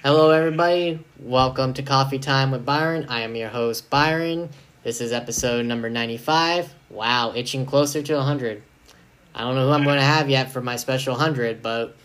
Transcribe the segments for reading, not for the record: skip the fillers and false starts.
Hello, everybody. Welcome to Coffee Time with Byron. I am your host, Byron. This is episode number 95. Wow, itching closer to 100. I don't know who I'm going to have yet for my special 100, but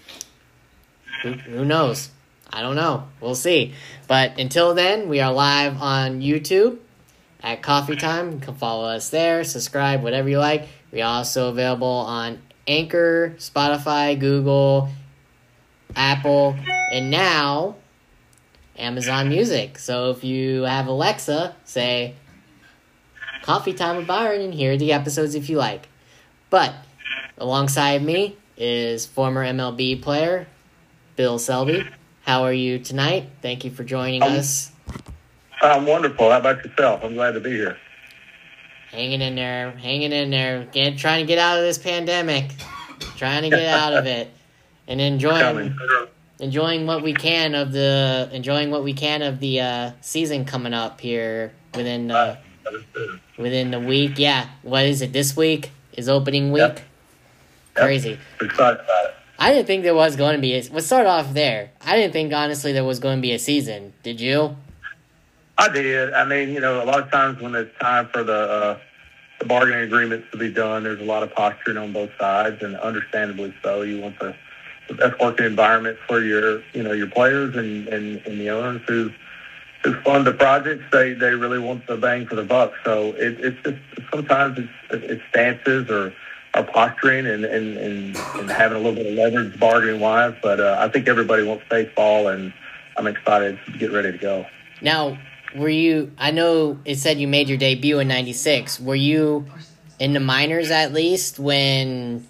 who knows? I don't know. We'll see. But until then, we are live on YouTube at Coffee Time. You can follow us there, subscribe, whatever you like. We are also available on Anchor, Spotify, Google, Apple, and now Amazon Music. So if you have Alexa, say Coffee Time with Byron and hear the episodes if you like. But alongside me is former MLB player Bill Selby. How are you tonight? Thank you for joining us. I'm wonderful. How about yourself? I'm glad to be here. Hanging in there. Trying to get out of this pandemic. Trying to get out of it. And enjoying what we can of the season coming up here within the week. Yeah, what is it? This week is opening week. Yep. Crazy. Excited about it. I didn't think there was going to be. Let's start off there. I didn't think honestly there was going to be a season. Did you? I did. I mean, a lot of times when it's time for the bargaining agreements to be done, there's a lot of posturing on both sides, and understandably so. You want the best working environment for your players and the owners who fund the projects. They really want the bang for the buck. So it's just sometimes it's stances or posturing and having a little bit of leverage bargaining wise. But I think everybody wants baseball, and I'm excited to get ready to go. Now, I know it said you made your debut in '96. Were you in the minors at least when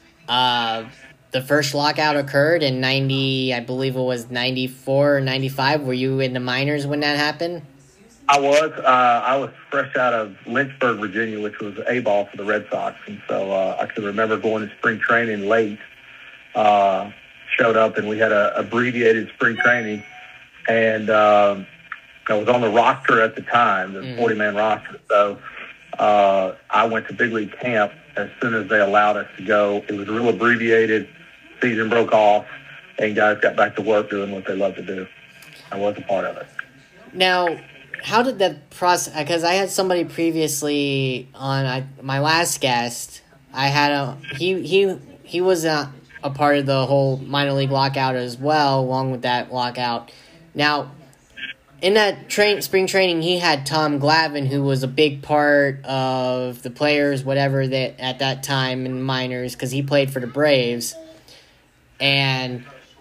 the first lockout occurred in 90, I believe it was 94 or 95. Were you in the minors when that happened? I was fresh out of Lynchburg, Virginia, which was A-ball for the Red Sox. And so I can remember going to spring training late, showed up, and we had a abbreviated spring training. And I was on the roster at the time, the 40-man roster. So I went to big league camp as soon as they allowed us to go. It was real abbreviated. Season broke off, and guys got back to work doing what they love to do. I was a part of it. Now, how did that process? Because I had somebody previously on my last guest. I had he was a part of the whole minor league lockout as well, along with that lockout. Now, in that spring training, he had Tom Glavine, who was a big part of the players, whatever that at that time in minors, because he played for the Braves. And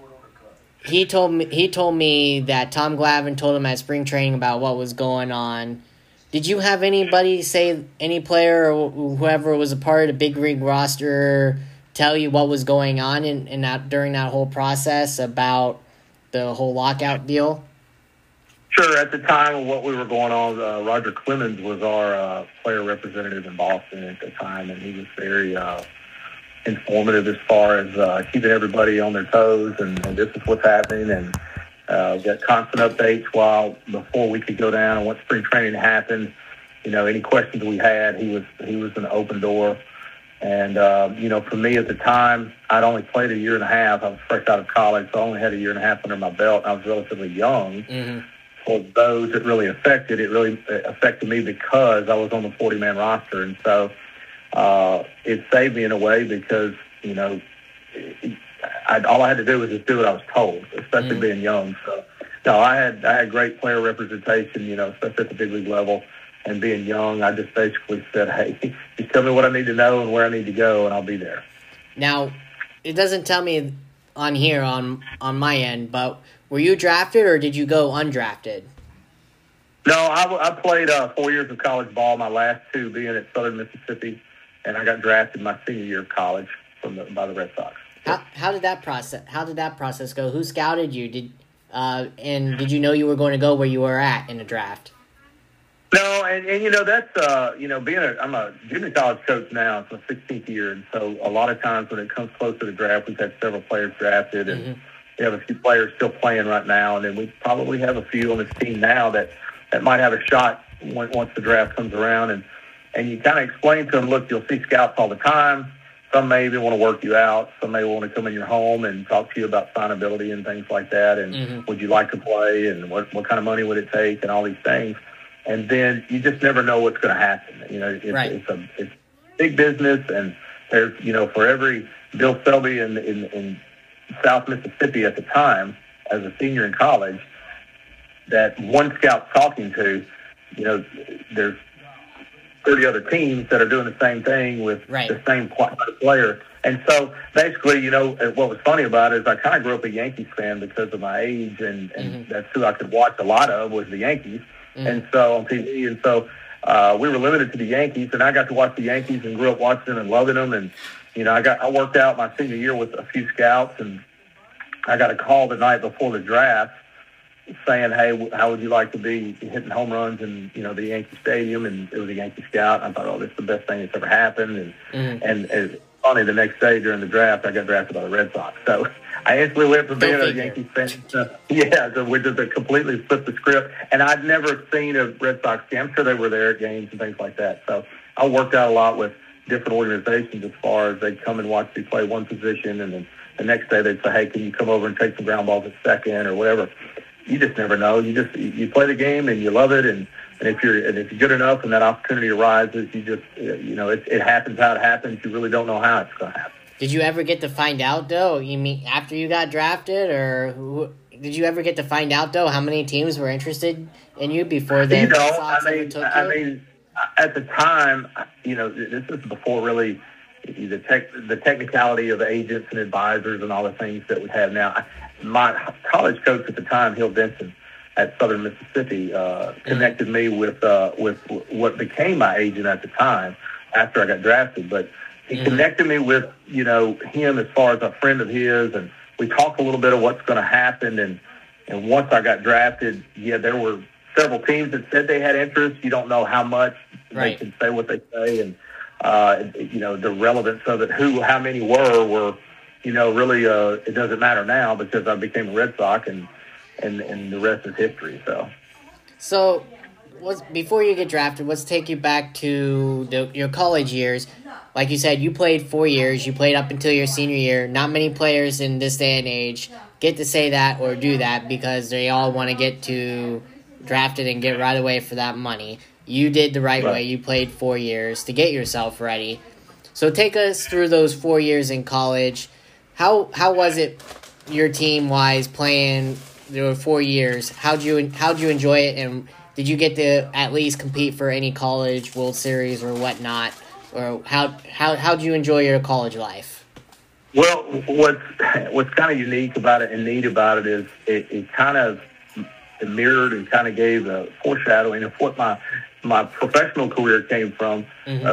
he told me that Tom Glavine told him at spring training about what was going on. Did you have anybody say, any player or whoever was a part of the big league roster, tell you what was going on in that during that whole process about the whole lockout deal? Sure. At the time of what we were going on, Roger Clemens was our player representative in Boston at the time, and he was very informative as far as keeping everybody on their toes and this is what's happening, and got constant updates before we could go down. And once spring training happened, any questions we had, he was an open door. And for me at the time, I'd only played a year and a half. I was fresh out of college, so I only had a year and a half under my belt. And I was relatively young. Mm-hmm. For those it really affected me because I was on the 40-man roster, and so it saved me in a way because, all I had to do was just do what I was told, especially being young. So, no, I had great player representation, especially at the big league level. And being young, I just basically said, hey, just tell me what I need to know and where I need to go, and I'll be there. Now, it doesn't tell me on here on my end, but were you drafted or did you go undrafted? No, I played 4 years of college ball, my last two being at Southern Mississippi. And I got drafted my senior year of college by the Red Sox. How did that process go? Who scouted you? And did you know you were going to go where you were at in the draft? No, and that's I'm a junior college coach now. It's my 16th year, and so a lot of times when it comes close to the draft, we've had several players drafted, and we have a few players still playing right now, and then we probably have a few on this team now that might have a shot once the draft comes around, and you kind of explain to them, look, you'll see scouts all the time. some may even want to work you out. Some may want to come in your home and talk to you about signability and things like that. And would you like to play? And what kind of money would it take? And all these things. And then you just never know what's going to happen. It's a big business, and there's, for every Bill Selby in South Mississippi at the time, as a senior in college, that one scout's talking to, there's 30 other teams that are doing the same thing with the same player. And so basically, what was funny about it is I kind of grew up a Yankees fan because of my age, and that's who I could watch a lot of was the Yankees. And so on TV, and so we were limited to the Yankees, and I got to watch the Yankees and grew up watching them and loving them. And I worked out my senior year with a few scouts, and I got a call the night before the draft saying, "Hey, how would you like to be hitting home runs in the Yankee Stadium?" And it was a Yankee scout. I thought, "Oh, this is the best thing that's ever happened." And it's funny, the next day during the draft, I got drafted by the Red Sox. So I instantly went from being a Yankees fan to we just completely flipped the script. And I'd never seen a Red Sox game. I'm sure they were there at games and things like that. So I worked out a lot with different organizations as far as they'd come and watch me play one position, and then the next day they'd say, "Hey, can you come over and take some ground balls at second or whatever?" You just never know. You play the game and you love it, and if you're good enough and that opportunity arises, you just it happens how it happens. You really don't know how it's going to happen. Did you ever get to find out though? You mean after you got drafted, or did you ever get to find out though how many teams were interested in you before they? I mean, at the time, this is before really the technicality of agents and advisors and all the things that we have now. My college coach at the time, Hill Benson, at Southern Mississippi, connected me with what became my agent at the time after I got drafted. But he connected me with him as far as a friend of his, and we talked a little bit of what's going to happen. And once I got drafted, there were several teams that said they had interest. You don't know how much they can say what they say, and the relevance of it. How many were. Really, it doesn't matter now because I became a Red Sox, and the rest is history. So, before you get drafted, let's take you back to your college years. Like you said, you played 4 years. You played up until your senior year. Not many players in this day and age get to say that or do that because they all want to get to drafted and get right away for that money. You did the right way. You played 4 years to get yourself ready. So take us through those 4 years in college. How was it, your team wise, playing the 4 years? How'd you enjoy it, and did you get to at least compete for any college World Series or whatnot? Or how'd you enjoy your college life? Well, what's kind of unique about it and neat about it is it kind of mirrored and kind of gave a foreshadowing of what my professional career came from.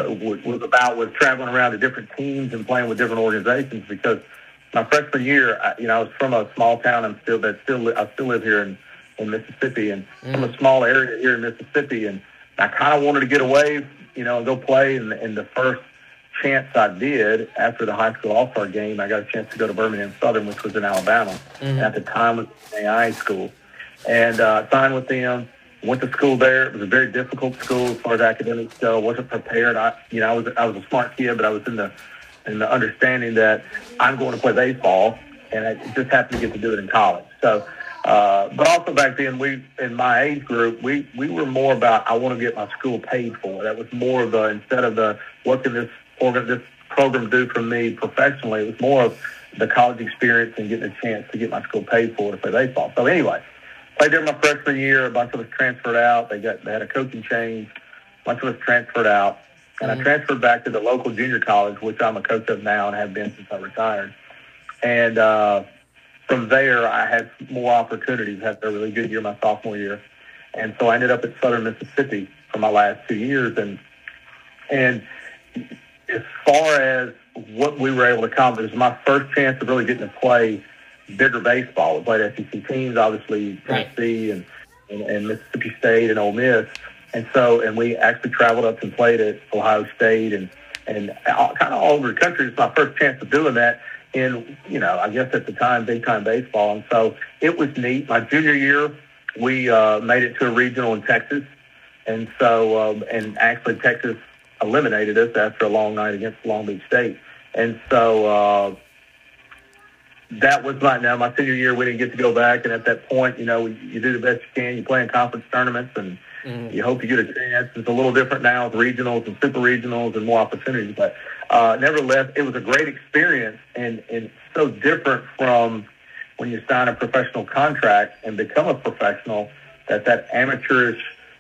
Was traveling around to different teams and playing with different organizations. Because my freshman year, I was from a small town. I still live here in Mississippi, and from a small area here in Mississippi. And I kind of wanted to get away, and go play. And the first chance I did after the high school all-star game, I got a chance to go to Birmingham Southern, which was in Alabama. And at the time, it was an AI school, and signed with them. Went to school there. It was a very difficult school as far as academics go. Wasn't prepared. I was a smart kid, but I was in the understanding that I'm going to play baseball, and I just happened to get to do it in college. So, but also back then, in my age group, we were more about I want to get my school paid for. That was more of instead of what can this program do for me professionally. It was more of the college experience and getting a chance to get my school paid for to play baseball. So anyway. Played there my freshman year. A bunch of us transferred out. They had a coaching change. A bunch of us transferred out. And I transferred back to the local junior college, which I'm a coach of now and have been since I retired. And from there, I had more opportunities. Had a really good year my sophomore year. And so I ended up at Southern Mississippi for my last 2 years. And as far as what we were able to accomplish, it was my first chance of really getting to play bigger baseball. We played SEC teams, obviously Tennessee and Mississippi State and Ole Miss, and we actually traveled up and played at Ohio State and kind of all over the country. It's my first chance of doing that in I guess at the time big time baseball, and so it was neat. My junior year, we made it to a regional in Texas, and so and actually Texas eliminated us after a long night against Long Beach State. And so that was my senior year. We didn't get to go back, and at that point, you do the best you can. You play in conference tournaments, and you hope you get a chance. It's a little different now with regionals and super regionals and more opportunities. But nevertheless, it was a great experience, and so different from when you sign a professional contract and become a professional. That amateurish.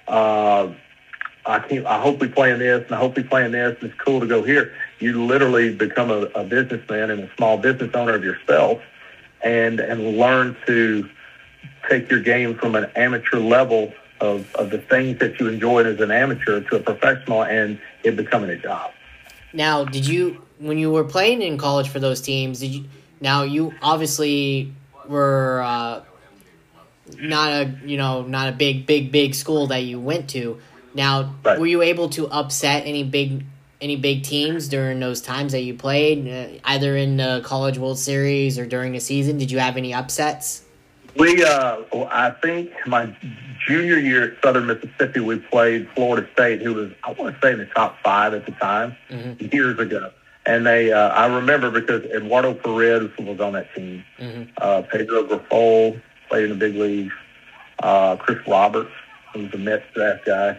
I hope we play in this, and I hope we play in this, and it's cool to go here. You literally become a businessman and a small business owner of yourself, and learn to take your game from an amateur level of the things that you enjoyed as an amateur to a professional, and it becoming a job. Now, when you were playing in college for those teams, now you obviously were not a big school that you went to. Now, right. Were you able to upset any big teams during those times that you played, either in the College World Series or during the season? Did you have any upsets? I think my junior year at Southern Mississippi, we played Florida State, who was, I want to say, in the top 5 at the time, years ago. And I remember because Eduardo Perez was on that team. Pedro Grifol played in the big leagues. Chris Roberts, who was a Mets draft guy.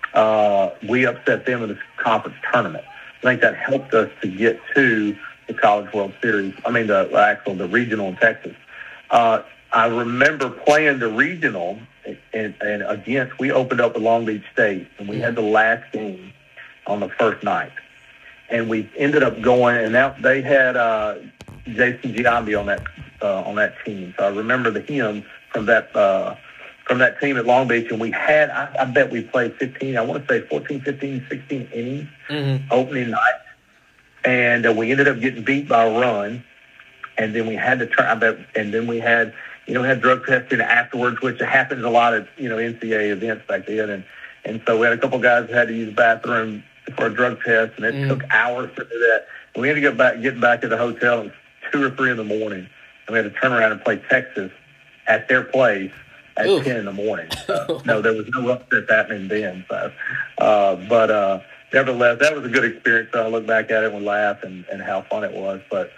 We upset them in the conference tournament. I think that helped us to get to the College World Series. I mean, the regional in Texas. I remember playing the regional, and we opened up with Long Beach State, and we had the last game on the first night. And we ended up going, and they had Jason Giambi on that team. So I remember him from that team at Long Beach, and we had, I bet we played 14, 15, 16 innings opening night. And we ended up getting beat by a run. And then we had to turn, and then we had drug testing afterwards, which happens a lot at, NCAA events back then. And so we had a couple guys that had to use the bathroom for a drug test, and it took hours to do that. And we had to get back to the hotel. It was 2 or 3 in the morning, and we had to turn around and play Texas at their place at 10 in the morning. No, there was no upset happening then. So, but nevertheless, that was a good experience. So I look back at it and laugh and how fun it was. But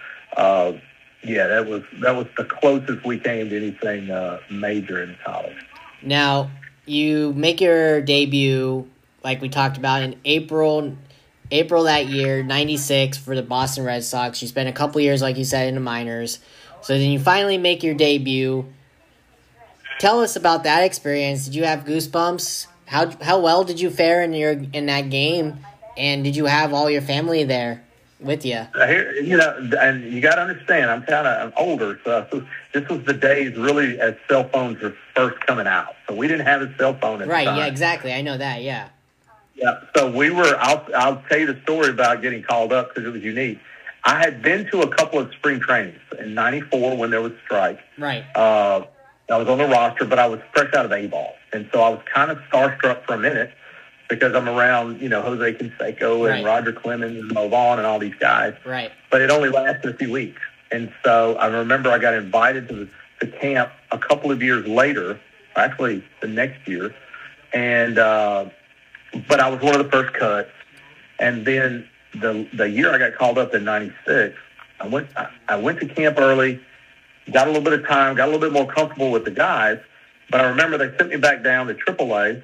that was the closest we came to anything major in college. Now, you make your debut, like we talked about, in April that year, 96, for the Boston Red Sox. You spent a couple years, like you said, in the minors. So then you finally make your debut. Tell us about that experience. Did you have goosebumps? How well did you fare in that game? And did you have all your family there with you? And you got to understand, I'm older, so this was the days really as cell phones were first coming out. So we didn't have a cell phone at the time. Right, yeah, exactly. I know that, yeah. Yeah, so we were, I'll tell you the story about getting called up because it was unique. I had been to a couple of spring trainings in 94 when there was a strike. Right. I was on the roster, but I was fresh out of A-ball. And so I was kind of starstruck for a minute because I'm around, Jose Canseco and Roger Clemens and Mo Vaughn and all these guys. Right. But it only lasted a few weeks. And so I remember I got invited to camp a couple of years later, actually the next year. And but I was one of the first cuts. And then the year I got called up in 96, I went to camp early, got a little bit of time, got a little bit more comfortable with the guys. But I remember they sent me back down to AAA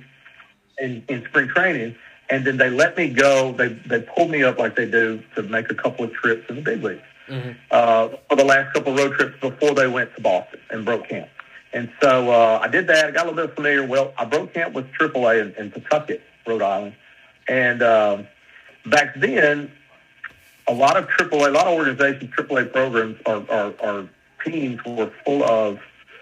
in spring training, and then they let me go. They pulled me up like they do to make a couple of trips in the big leagues for the last couple of road trips before they went to Boston and broke camp. And so I did that. I got a little bit familiar. Well, I broke camp with AAA in Pawtucket, Rhode Island. And back then, a lot of organizations, AAA programs are teams were full of,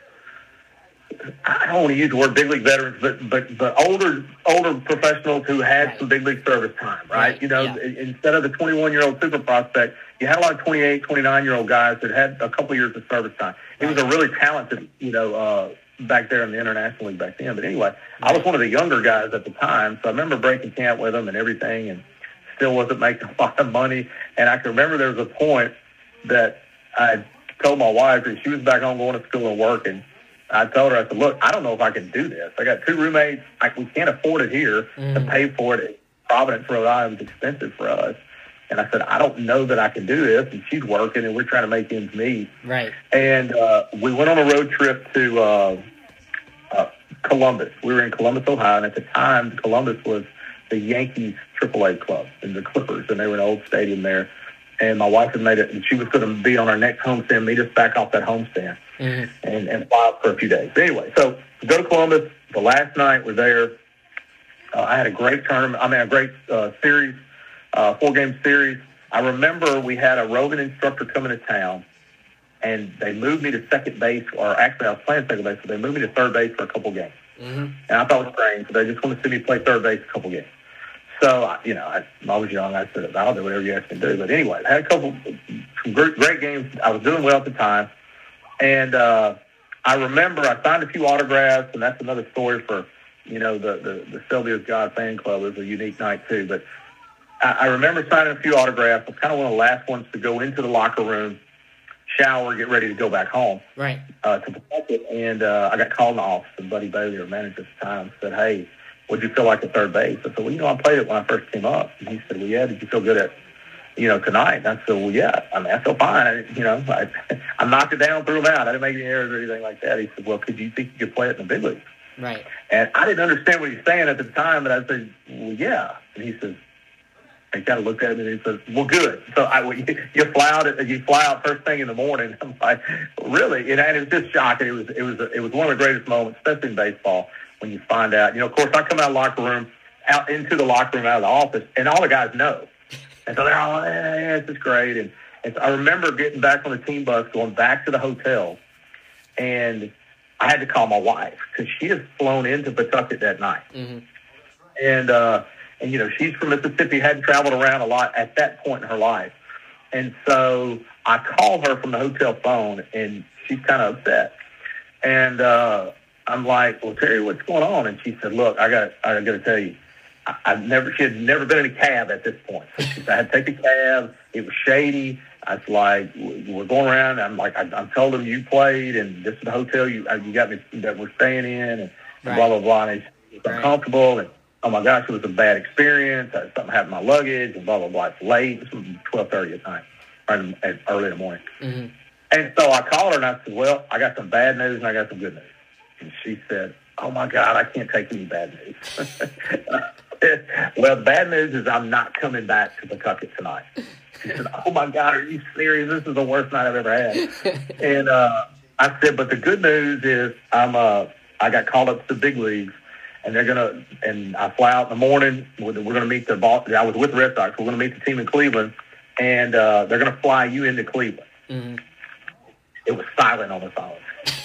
I don't want to use the word big league veterans, but older professionals who had some big league service time, right? Instead of the 21-year-old super prospect, you had a lot of 28, 29-year-old guys that had a couple years of service time. It was a really talented, back there in the International League back then. But anyway, I was one of the younger guys at the time, so I remember breaking camp with them and everything, and still wasn't making a lot of money. And I can remember there was a point that I told my wife, and she was back home going to school and working. I told her, I said, look, I don't know if I can do this. I got 2 roommates. We can't afford it here to pay for it. Providence, Rhode Island is expensive for us. And I said, I don't know that I can do this. And she's working, and we're trying to make ends meet. Right. And we went on a road trip to Columbus. We were in Columbus, Ohio, and at the time, Columbus was the Yankees AAA club and the Clippers, and they were in an old stadium there. And my wife had made it, and she was going to be on our next homestand, meet us back off that homestand, and fly out for a few days. Anyway, so we go to Columbus. The last night we're there. I had a great tournament. A great series, 4-game series. I remember we had a roving instructor coming to town, and they moved me to second base, or actually I was playing second base, so they moved me to third base for a couple games. And I thought it was strange, so they just wanted to see me play third base a couple games. So, I was young. I said, I'll do whatever you ask me to do. But anyway, I had some great games. I was doing well at the time. And I remember I signed a few autographs, and that's another story for, the Sylvia's God fan club. It was a unique night, too. But I remember signing a few autographs. I was kind of one of the last ones to go into the locker room, shower, get ready to go back home. Right. To protect it. And I got called in the office, and Buddy Bailey, our manager at the time, said, hey, what did you feel like at third base? I said, well, I played it when I first came up. And he said, well, yeah, did you feel good at, tonight? And I said, well, yeah, I feel fine. I knocked it down, threw them out. I didn't make any errors or anything like that. He said, well, could you think you could play it in the big leagues? Right. And I didn't understand what he was saying at the time, but I said, well, yeah. And he says, he kind of looked at me and he said, well, good. So you fly out first thing in the morning. I'm like, really? And it was just shocking. It was one of the greatest moments, especially in baseball, when you find out. Of course, I come out of the locker room, out into the locker room, out of the office, and all the guys know. And so they're all, yeah, this is great. And so I remember getting back on the team bus, going back to the hotel, and I had to call my wife because she had flown into Pawtucket that night. And she's from Mississippi, hadn't traveled around a lot at that point in her life. And so I called her from the hotel phone, and she's kind of upset. And I'm like, well, Terry, what's going on? And she said, look, I got to tell you, she had never been in a cab at this point. So she said, I had to take a cab. It was shady. I was like, we're going around. I'm like, I told them you played, and this is the hotel you got me that we're staying in, and blah, blah, blah. And it's uncomfortable. And oh my gosh, it was a bad experience. Something happened to my luggage, and blah, blah, blah. It's late. It's 12:30 at night, or early in the morning. And so I called her, and I said, well, I got some bad news, and I got some good news. And she said, oh, my God, I can't take any bad news. Well, the bad news is I'm not coming back to Pawtucket tonight. She said, oh, my God, are you serious? This is the worst night I've ever had. And I said, but the good news is I got called up to the big leagues, and and I fly out in the morning. We're going to meet I was with the Red Sox. We're going to meet the team in Cleveland, and they're going to fly you into Cleveland. It was silent on the phone.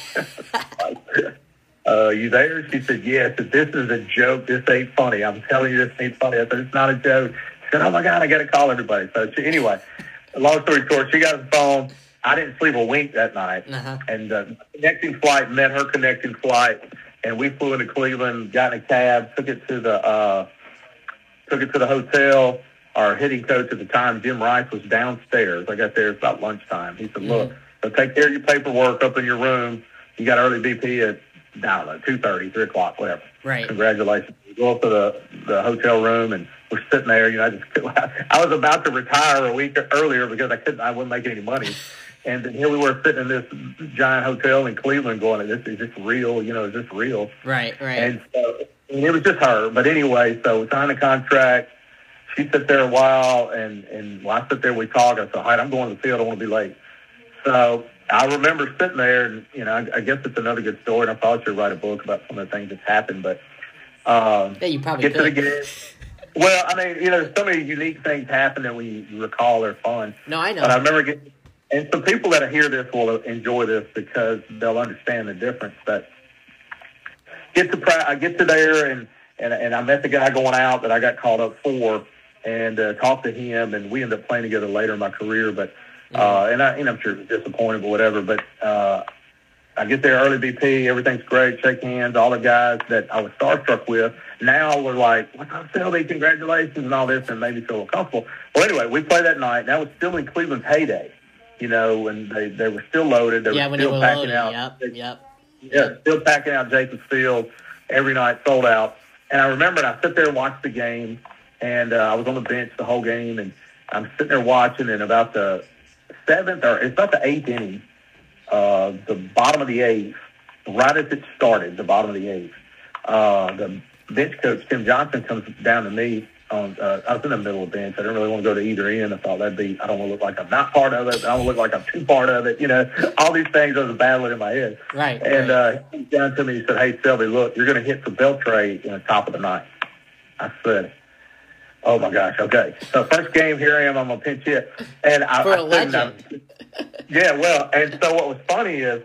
You there? She said, yes. I said, this is a joke. This ain't funny. I'm telling you, this ain't funny. I said, it's not a joke. She said, oh, my God, I got to call everybody. So anyway, long story short, she got on the phone. I didn't sleep a wink that night. And connecting flight met her connecting flight, and we flew into Cleveland, got in a cab, took it to the hotel. Our hitting coach at the time, Jim Rice, was downstairs. I got there about lunchtime. He said, look, so take care of your paperwork up in your room. You got early BP at, I don't know, 2:30, 3 o'clock, whatever. Right. Congratulations. We go up to the hotel room, and we're sitting there. I was about to retire a week earlier because I wasn't making any money. And then here we were sitting in this giant hotel in Cleveland going, is this real? Is this real? Right. And so it was just her. But anyway, so we signed a contract. She sat there a while, and while I sit there, we talk. I said, all right, I'm going to the field. I want to be late. So I remember sitting there, and, I guess it's another good story, and I probably should write a book about some of the things that's happened. But yeah, you probably get could. to the game. Well, I mean, there's so many unique things happen that we recall are fun. No, I know. But I remember and some people that hear this will enjoy this because they'll understand the difference. But I get to there, and I met the guy going out that I got called up for, and talked to him, and we ended up playing together later in my career. But and I'm sure it was disappointed, but whatever. But I get there early BP, everything's great, shake hands. All the guys that I was starstruck with now were like, "What's up, Sylvie? Congratulations!" and all this, and made me feel comfortable. Well, anyway, we played that night. That was still in Cleveland's heyday, and they were still loaded. They were still packing out. Yep. Yeah, still packing out Jacobs Field every night, sold out. And I remember, I sit there and watched the game, and I was on the bench the whole game, and I'm sitting there watching, and about the eighth inning, the bottom of the eighth, right as it started, the bottom of the eighth, the bench coach, Tim Johnson, comes down to me. I was in the middle of the bench. I didn't really want to go to either end. I thought I don't want to look like I'm not part of it. I don't look like I'm too part of it. All these things I was battling in my head. Right. And he came down to me and said, "Hey, Selby, look, you're going to hit for Beltre in the top of the ninth." I said, "Oh my gosh, okay." So first game, here I am. I'm a pinch hit, and for a legend. Yeah, well, and so what was funny is,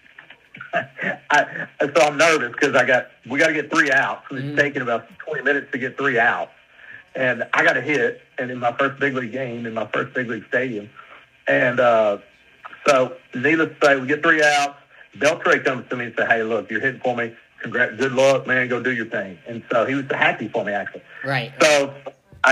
so I'm nervous because we got to get 3 outs. And it's taking about 20 minutes to get 3 outs. And I got a hit, and in my first big league game, in my first big league stadium. And so, needless to say, we get 3 outs. Beltre comes to me and says, "Hey, look, you're hitting for me. Congrats, good luck, man. Go do your thing." And so he was happy for me, actually. Right. So I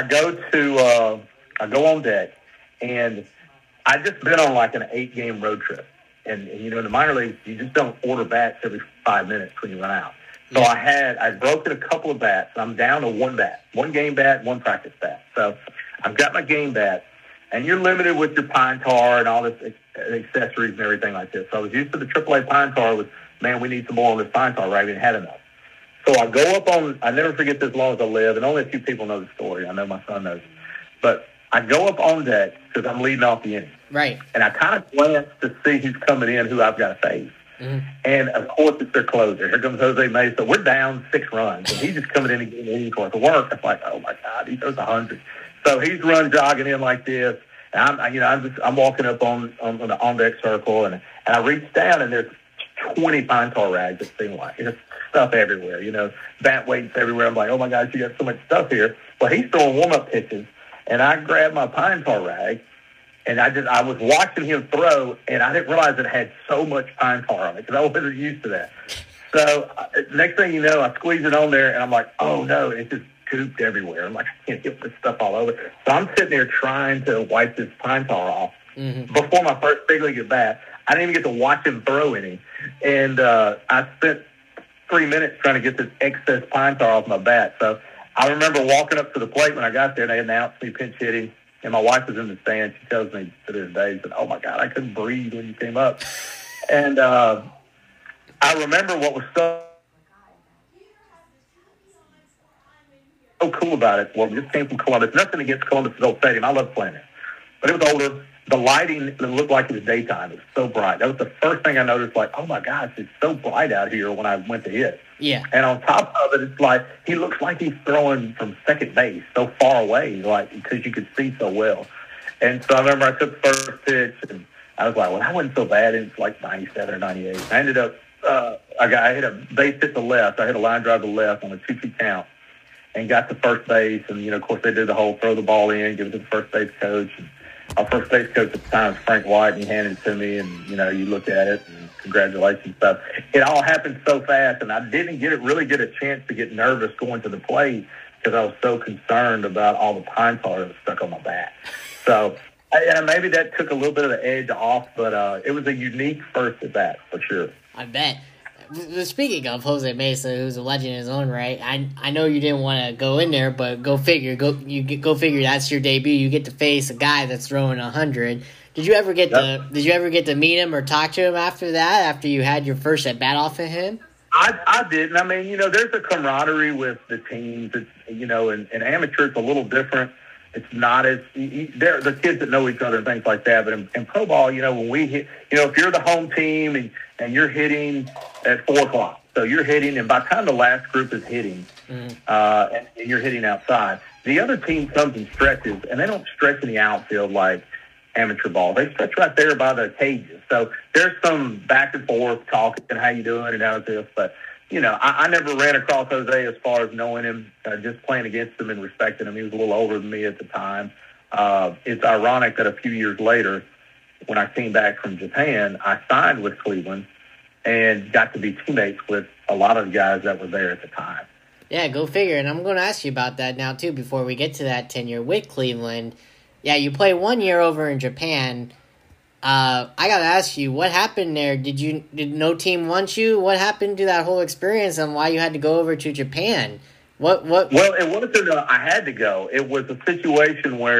go on deck, and I just been on like an 8-game road trip. And in the minor leagues, you just don't order bats every 5 minutes when you run out. So I'd broken a couple of bats, and I'm down to 1 bat, 1 game bat, 1 practice bat. So I've got my game bat, and you're limited with your pine tar and all this accessories and everything like this. So I was used to the AAA pine tar with, man, we need some more on this pine tar, right? We didn't have enough. So I go up on, I never forget this as long as I live, and only a few people know the story. I know my son knows. But I go up on deck because I'm leading off the inning. Right. And I kind of glance to see who's coming in, who I've got to face. Mm-hmm. And, of course, it's their closer. Here comes Jose Mesa. We're down 6 runs, and he's just coming in and getting in for it to work. I'm like, oh, my God, he throws 100. So he's jogging in like this. And I'm walking up on the on-deck circle, and I reach down, and there's 20 pine tar rags, it seemed like. There's stuff everywhere, bat weights everywhere. I'm like, oh, my gosh, you got so much stuff here. Well, he's throwing warm-up pitches, and I grabbed my pine tar rag, and I was watching him throw, and I didn't realize it had so much pine tar on it because I wasn't used to that. So next thing you know, I squeeze it on there, and I'm like, oh, no, it's just gooped everywhere. I'm like, I can't get this stuff all over. So I'm sitting there trying to wipe this pine tar off. Mm-hmm. Before my first big league at bat, I didn't even get to watch him throw any. And I spent 3 minutes trying to get this excess pine tar off my bat. So I remember walking up to the plate when I got there, and they announced me pinch hitting. And my wife was in the stand. She tells me to this day, said, "Oh, my God, I couldn't breathe when you came up." And I remember what was so cool about it. Well, we just came from Columbus. Nothing against Columbus's old stadium. I love playing it. But it was older. The lighting looked like it was daytime. It was so bright. That was the first thing I noticed, like, oh, my gosh, it's so bright out here when I went to hit. Yeah. And on top of it, it's like he looks like he's throwing from second base so far away, like because you could see so well. And so I remember I took the first pitch, and I was like, well, that wasn't so bad. It's like 97 or 98. I ended up, I hit a base hit the left. I hit a line drive to the left on a 2-2 count and got to first base. And, of course, they did the whole throw the ball in, give it to the first base coach. And our first base coach at the time was Frank White, and he handed it to me, and, you look at it, and congratulations stuff. It all happened so fast, and I didn't really get a chance to get nervous going to the plate because I was so concerned about all the pine tar that was stuck on my bat. So maybe that took a little bit of the edge off, but it was a unique first at bat for sure. I bet. Speaking of Jose Mesa, who's a legend in his own right, I know you didn't want to go in there, but go figure. Go figure. That's your debut. You get to face a guy that's throwing 100. Did you ever get to meet him or talk to him after that? After you had your first at bat off of him? I didn't. I mean, there's a camaraderie with the teams. It's in amateur it's a little different. It's not as they're the kids that know each other and things like that. But in pro ball, when we hit, if you're the home team and you're hitting at 4:00, so you're hitting, and by the time the last group is hitting, and you're hitting outside, the other team comes and stretches, and they don't stretch in the outfield like amateur ball. They stretch right there by the cages. So there's some back and forth talking, how you doing and how's this, but. I never ran across Jose as far as knowing him, just playing against him and respecting him. He was a little older than me at the time. It's ironic that a few years later, when I came back from Japan, I signed with Cleveland and got to be teammates with a lot of the guys that were there at the time. Yeah, go figure. And I'm going to ask you about that now, too, before we get to that tenure with Cleveland. Yeah, you play 1 year over in Japan. I gotta ask you, what happened there? Did no team want you? What happened to that whole experience and why you had to go over to Japan? What? Well, it wasn't I had to go. It was a situation where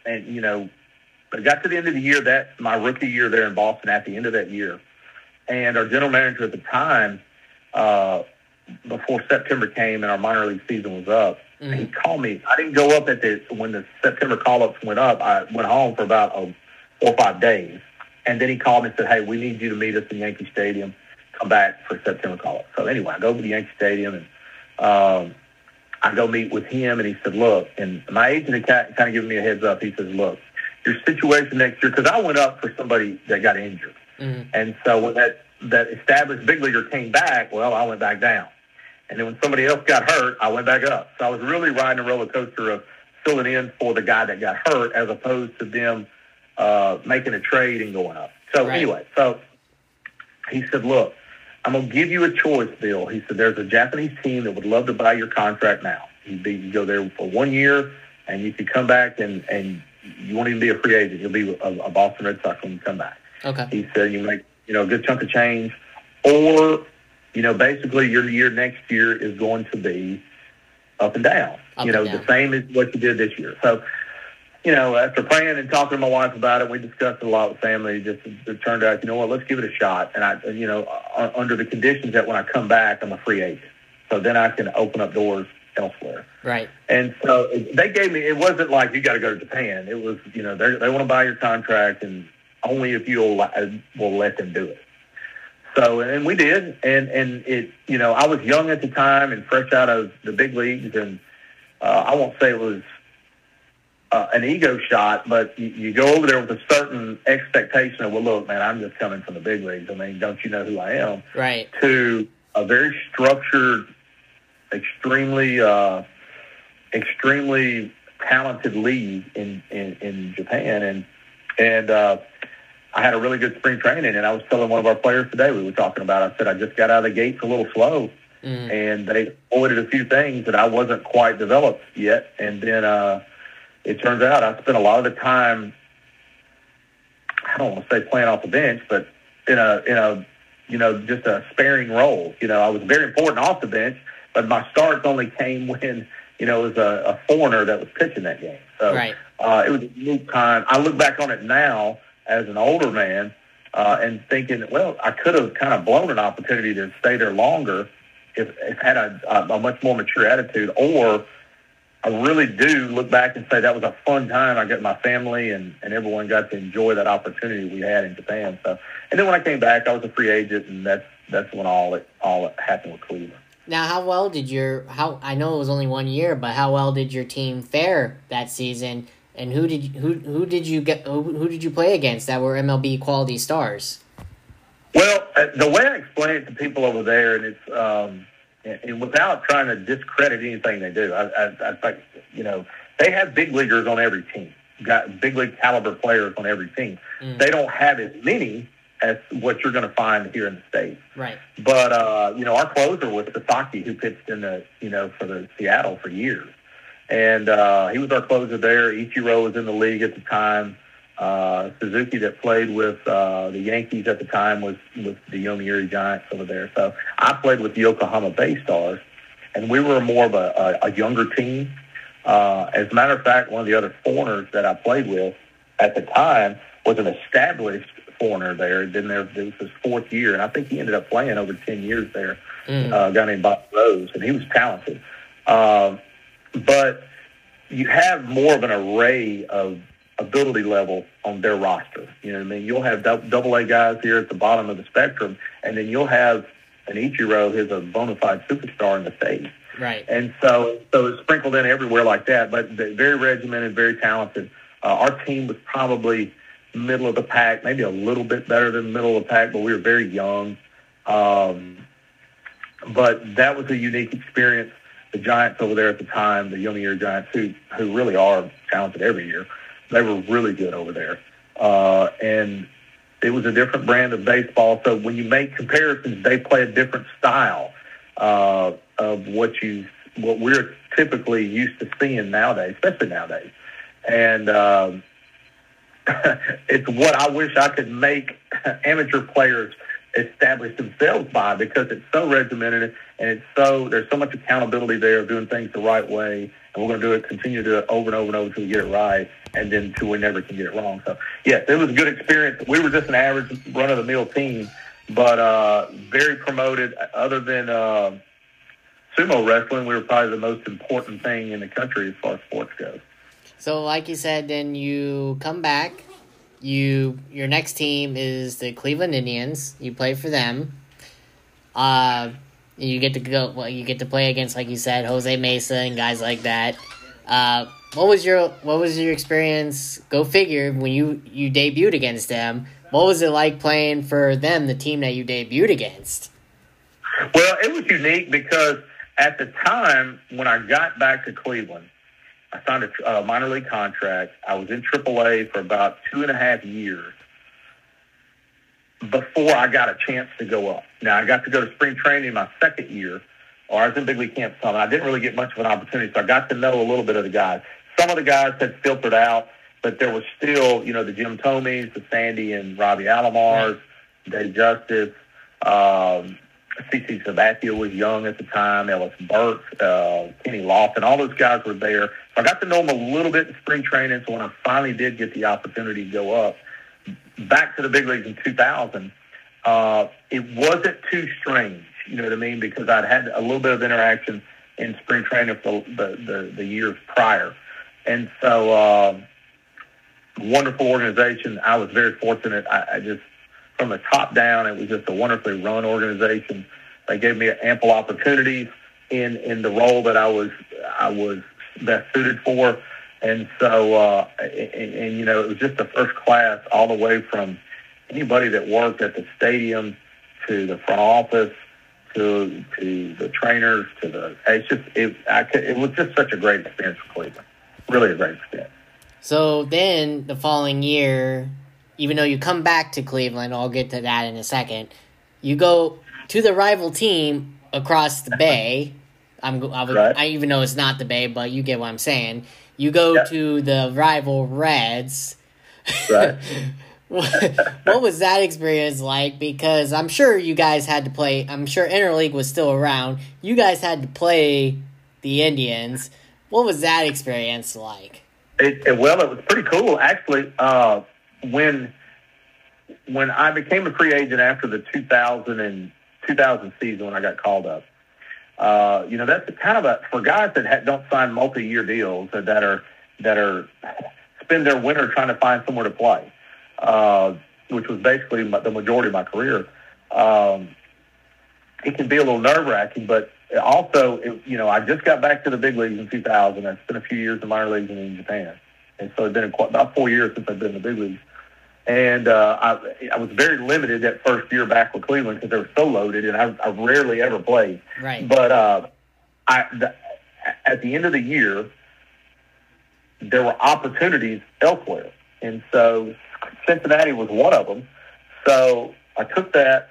and I got to the end of the year, my rookie year there in Boston, at the end of that year, and our general manager at the time, before September came and our minor league season was up, he called me. I didn't go up when the September call-ups went up. I went home for about 4 or 5 days, and then he called me and said, "Hey, we need you to meet us in Yankee Stadium. Come back for September call-up." So anyway, I go to the Yankee Stadium, and I go meet with him, and he said, "Look," and my agent had kind of given me a heads up. He says, "Look, your situation next year," because I went up for somebody that got injured. And so when that established big leaguer came back, well, I went back down. And then when somebody else got hurt, I went back up. So I was really riding a roller coaster of filling in for the guy that got hurt as opposed to them making a trade and going up. So anyway, so he said, "Look, I'm going to give you a choice, Bill." He said, "There's a Japanese team that would love to buy your contract now. You go there for 1 year, and you can come back, and you won't even be a free agent. You'll be a Boston Red Sox when you come back." Okay. He said, "You make a good chunk of change, or basically your year next year is going to be up and down. The same as what you did this year." So, after praying and talking to my wife about it, we discussed it a lot with family. It turned out, let's give it a shot. And under the conditions that when I come back, I'm a free agent, so then I can open up doors elsewhere. Right. And so they gave me. It wasn't like you got to go to Japan. It was, they want to buy your contract, and only if you will let them do it. So, and we did, and it, I was young at the time and fresh out of the big leagues, and I won't say it was an ego shot, but you go over there with a certain expectation of, well, look, man, I'm just coming from the big leagues. I mean, don't you know who I am? Right. To a very structured, extremely talented league in Japan, and I had a really good spring training, and I was telling one of our players today, we were talking about, I said, I just got out of the gates a little slow, and they avoided a few things that I wasn't quite developed yet. And then it turns out I spent a lot of the time, I don't want to say playing off the bench, but in a just a sparing role. I was very important off the bench, but my starts only came when, it was a foreigner that was pitching that game. So it was a unique time. I look back on it now as an older man, and thinking, well, I could have kind of blown an opportunity to stay there longer if had a much more mature attitude. Or I really do look back and say that was a fun time. I got my family and everyone got to enjoy that opportunity we had in Japan. So, and then when I came back, I was a free agent, and that's when all it happened with Cleveland. Now, how well did I know it was only 1 year, but how well did your team fare that season? And who did you play against that were MLB quality stars? Well, the way I explain it to people over there, and it's and without trying to discredit anything they do, I think they have big leaguers on every team, got big league caliber players on every team. They don't have as many as what you're going to find here in the States. Right. But our closer was Sasaki, who pitched in for the Seattle for years. And he was our closer there. Ichiro was in the league at the time. Suzuki, that played with the Yankees at the time, was with the Yomiuri Giants over there. So I played with the Yokohama Bay Stars, and we were more of a younger team. As a matter of fact, one of the other foreigners that I played with at the time was an established foreigner there. He'd been there, this was his 4th year, and I think he ended up playing over 10 years there, a guy named Bob Rose, and he was talented. But you have more of an array of ability level on their roster. You know what I mean? You'll have double-A guys here at the bottom of the spectrum, and then you'll have an Ichiro who's a bona fide superstar in the States. Right. And so it's sprinkled in everywhere like that, but very regimented, very talented. Our team was probably middle of the pack, maybe a little bit better than middle of the pack, but we were very young. But that was a unique experience. The Giants over there at the time, the Yomiuri Giants, who really are talented every year, they were really good over there. And it was a different brand of baseball. So when you make comparisons, they play a different style of what we're typically used to seeing nowadays, especially nowadays. And it's what I wish I could make amateur players established themselves by, because it's so regimented and there's so much accountability there of doing things the right way, and we're going to continue to do it over and over and over until we get it right, and then until we never can get it wrong. So, yes, it was a good experience. We were just an average run-of-the-mill team, but very promoted. Other than sumo wrestling, we were probably the most important thing in the country as far as sports goes. So, like you said, then you come back. Your next team is the Cleveland Indians. You play for them. You get to go. Well, you get to play against, like you said, Jose Mesa and guys like that. What was your experience? Go figure. When you debuted against them, what was it like playing for them, the team that you debuted against? Well, it was unique because at the time when I got back to Cleveland, I signed a minor league contract. I was in AAA for about 2.5 years before I got a chance to go up. Now, I got to go to spring training my second year, or I was in big league camp some. I didn't really get much of an opportunity, so I got to know a little bit of the guys. Some of the guys had filtered out, but there was still, the Jim Tomes, the Sandy and Robbie Alomars, Dave Justice, C.C. Sabathia was young at the time, Ellis Burke, Kenny Lofton, all those guys were there. So I got to know them a little bit in spring training, so when I finally did get the opportunity to go up, back to the big leagues in 2000, it wasn't too strange, you know what I mean, because I'd had a little bit of interaction in spring training for the years prior. And so wonderful organization. I was very fortunate. I just, from the top down, it was just a wonderfully run organization. They gave me ample opportunities in the role that I was best suited for. And so, it was just the first class all the way from anybody that worked at the stadium to the front office to the trainers it was just such a great experience for Cleveland. Really a great experience. So then the following year, even though you come back to Cleveland, I'll get to that in a second, you go to the rival team across the bay. I even know it's not the bay, but you get what I'm saying. You go to the rival Reds. Right. What was that experience like? Because I'm sure you guys had to play. I'm sure Interleague was still around. You guys had to play the Indians. What was that experience like? It was pretty cool, actually. When I became a free agent after the 2000 season, when I got called up, that's kind of for guys that don't sign multi-year deals that are spend their winter trying to find somewhere to play, which was basically the majority of my career. It can be a little nerve-wracking, but also, I just got back to the big leagues in 2000. I spent a few years in minor leagues and in Japan, and so it's been about 4 years since I've been in the big leagues. And I was very limited that first year back with Cleveland because they were so loaded, and I rarely ever played. Right. But at the end of the year, there were opportunities elsewhere, and so Cincinnati was one of them. So I took that,